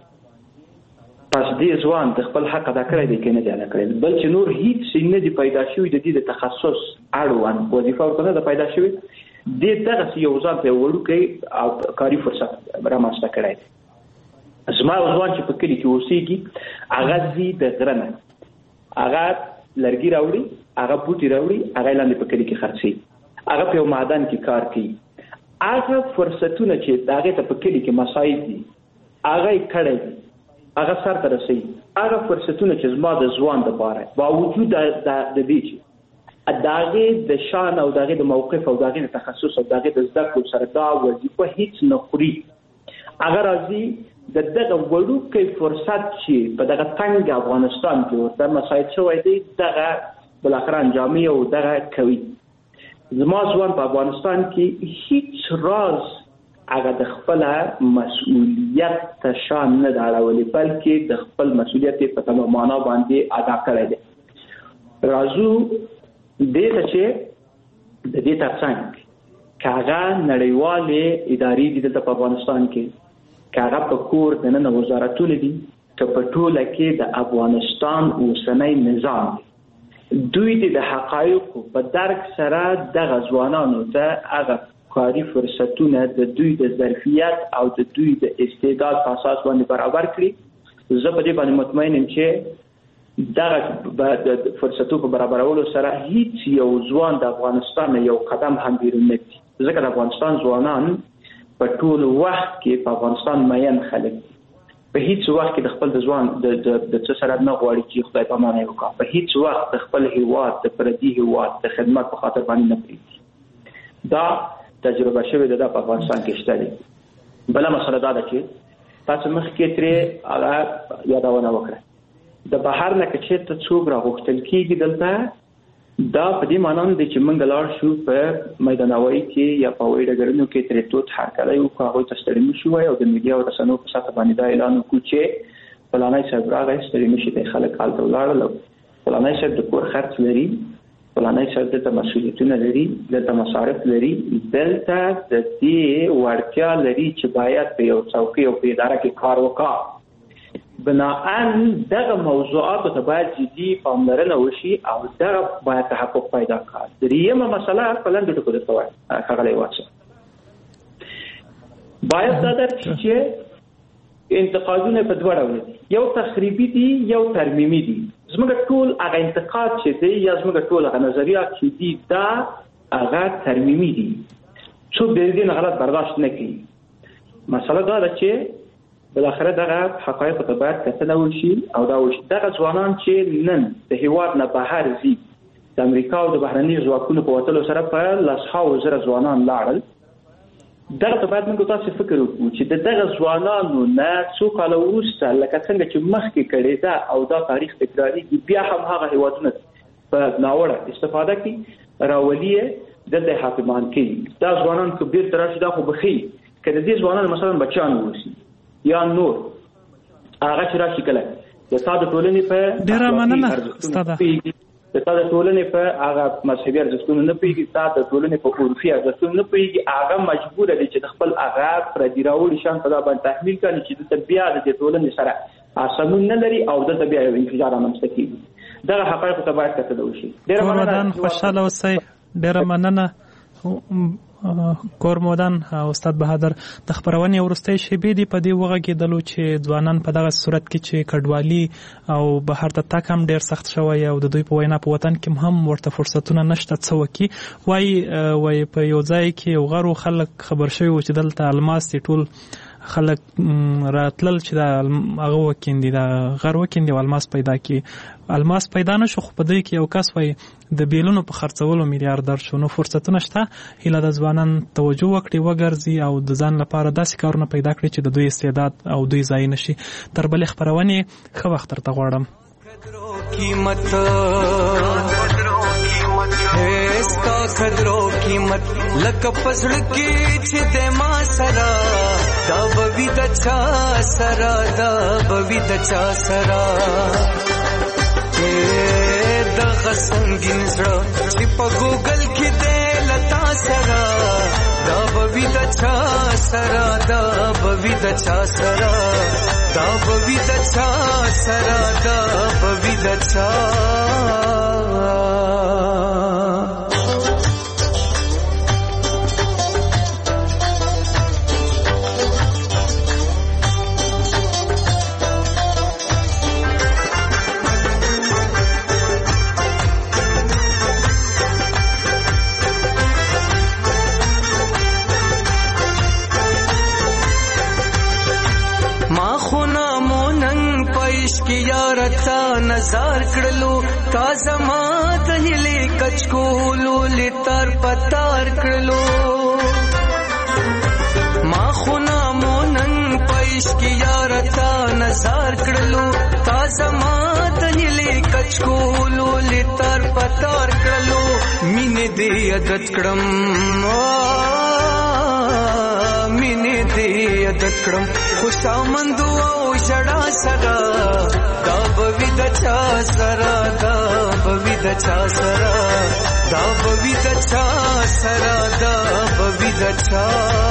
پس دې ځوان د خپل حق ادا کړی دی که نه دی ادا کړی، بل چې نور هیڅ نه دي پیدا شوي د دې د تخصص اړوند وظیفه ورته نه ده پیدا شوې، دې دغسې یو ځان ته یو وړوکی او کاري فرصت رامنځته کړی دی. زما یو ځوان چې په کلي کې اوسېږي، هغه ځي د غره نه، هغه لرګي راوړي، هغه بوټي راوړي، هغه یې لاندې په کلي کې خرڅوي، هغه په یو معدن کې کار کوي. هغه فرصتونه چې د هغې ته په کلي کې مصایب دي هغه یې کړی دي، هغه سر ته رسوي. هغه فرصتونه چې زما د ځوان دپاره باوجود د دې چې د هغې د شان او د هغې د موقف او د هغې د تخصص او د هغې د زده کړو سره دا وظیفه هیڅ نه خوري، هغه راځي د دغه وړوکی فرصت چې په دغه تنګ افغانستان کې ورته مساعد شوی دی دغه بالاخره انجامي او دغه کوي. زما ځوان په افغانستان کې هیڅ راز هغه د خپل مسؤلیت ته شان نه ده اړولی، بلکې د خپل مسؤلیت په تمام معنا باندې ادا کړی دی. راځو دې ته چې د دې ترڅنګ که هغه نړیوالې ادارې دي دلته په افغانستان کې، که هغه په کور دننه وزارتونه دي، که په ټوله کې د افغانستان اوسنی نظام دی، دوی د حقایقو په درک سره دغه ځوانانو ته هغه کاري فرصتونه د دوی د ظرفیت او د دوی د استعداد په اساس باندې برابر کړي. زه په دې باندې مطمئن یم چې دغه فرصتو په برابرولو سره هیڅ یو ځوان د افغانستان یو قدم هم بیرون نه ځي، ځکه د افغانستان ځوانان په ټول وخت کې په افغانستان مین خلک په هیڅ وخت کې د خپل د ځوان د څه سره نه غواړي چې خدای پامانه یې وکړي، په هیڅ وخت د خپل هیواد د پردي هیواد د خدمت په خاطر باندې نه پرېږدي. دا تجربه شوې ده په افغانستان کې شته دي. بله مسله دا ده چې تاسو مخکې ترې هغه یادونه وکړه د بهر نه که چېرته څوک راغوښتل کېږي دلته، دا په دې معنا نه دی چې موږ لاړ شو په میدان هوایي کې یا په هوایي ډګرونو کې ترې توت هرکلی وکړو، هغوی ته ستړي مه شو وایو او د میډیا او رسنیو په سطحه باندې دا اعلان وکړو چې فلانی صاحب راغی، ستړي مه شئ، خلک هلته ولاړل، فلانی صاحب د کور خرڅ لري، فلانی صاحب دلته مسؤلیتونه لري، دلته مصارف لري، دلته د دې وړتیا لري چې باید په یو څوکۍ او په اداره کې کار وکړي. بناءً دغه موضوعاتو ته باید جدي پاملرنه وشي او دغه باید تحقق پیدا کړي. دریمه مسله په لنډو ټکو درته وایم ښاغلی واټسن، باید دا درک شي چې انتقادونه په دوه ډوله دي، یو تخریبي دي یو ترمیمي دي. زموږ ټول هغه انتقاد چې دی یا زموږ ټول هغه نظریات چې دي دا هغه ترمیمي دي، څوک د دې نه غلط برداشت نه کوي. مسله دا ده چې بالاخره دغه حقایقو ته باید کتنه وشي او دا وشي دغه ځوانان چې نن د هیواد نه بهر ځي، د امریکا او د بهرنیو ځواکونو په وتلو سره په لسهاوو زره ځوانان لاړل، دغه ته باید موږ تاسو فکر وکړو چې دغه ځوانانو نه څو کاله وروسته لکه څنګه چې مخکې کړې ده او دا تاریخ تکراریږي، بیا هم هغه هیوادونه په ناوړه استفاده کوي، راولي دلته حاکمان کوي. دا ځوانان که بیرته راشي دا خو به ښي که د دې ځوانانو مثلا بچیان واوسي یا نور هغه چې راشي کله د تا د ټولنې په ډېره مننه استاده، د تا د ټولنې په هغه مذهبي ارزښتونو نه پوهېږي، تا د ټولنې په عرفي ارزښتونو نه پوهېږي، هغه مجبوره دی چې د خپل هغه پردي راوړي شیان په دا باندې تحمیل کړي چې دلته بیا د دې ټولنې سره سمون نه لري او دلته بیا یو انفجار رامنځته کېږي. دغه حقایقو ته باید کتنه وشي. ډېره مننه، خوشحاله اوسئ. ډېره مننه کورمودان استاد بهادر. د خبرونې وروستۍ شیبې دي په دې وغږېدلو چې ځوانان په دغه صورت کې چې کډوالي او بهر ته تګ هم ډېر سخت شوی او د دوی په وینا په وطن کې هم ورته فرصتونه نشته څه وکړي. وایي په یو ځای کې یو غرو خلک خبر شوي وو چې دلته الماس دي، ټول خلک راتلل چې دا هغه وکیندي، دا غر وکیندي او الماس پیدا کړي. الماس پیدا نه شو، خو په دوی کې یو کس وایي د بیلونو په خرڅولو میلیاردر شو. نو فرصتونه شته، هیله د ځوانان توجه وکړي، وګرځي او د ځان لپاره داسې کارونه پیدا کړي چې د دوی استعداد او دوی ضایع نشي. تر بلې خپرونې ښه وخت درته غواړم. ستا قدرو قیمت لکه پزړ کې چې د ما سره دا بوي د چا سره، دا بوي د چا سره د غسنګین زړه چې په ګوګل کې د لتا سره دا بوي د چا سره، دا بوي د چا سره، دا بوي د چا سره، دا بوي د چا. نظر کړلو تا زما د هلي کچکولو لتر پتار کړلو، ما خو نامو نن پېش کې یار تا نظر کړلو تا زما د هلي کچکولو لتر پتار کړلو. مینې دې عادت کړم، مینې دې عادت کړم، خوشامندو او ژړا سره دا بوي د چا سره، دا بوي د چا سره، دا بوي د چا سره، دا بوي د چا.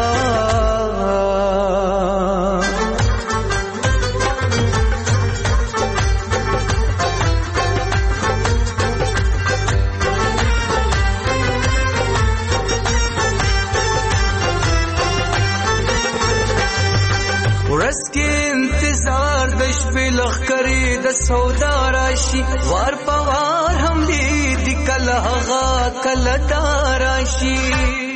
ورځ کې انتظار د شپې لښکرې د سودا راشي، وار په وار حملې دي کله هغه کله دا راشي.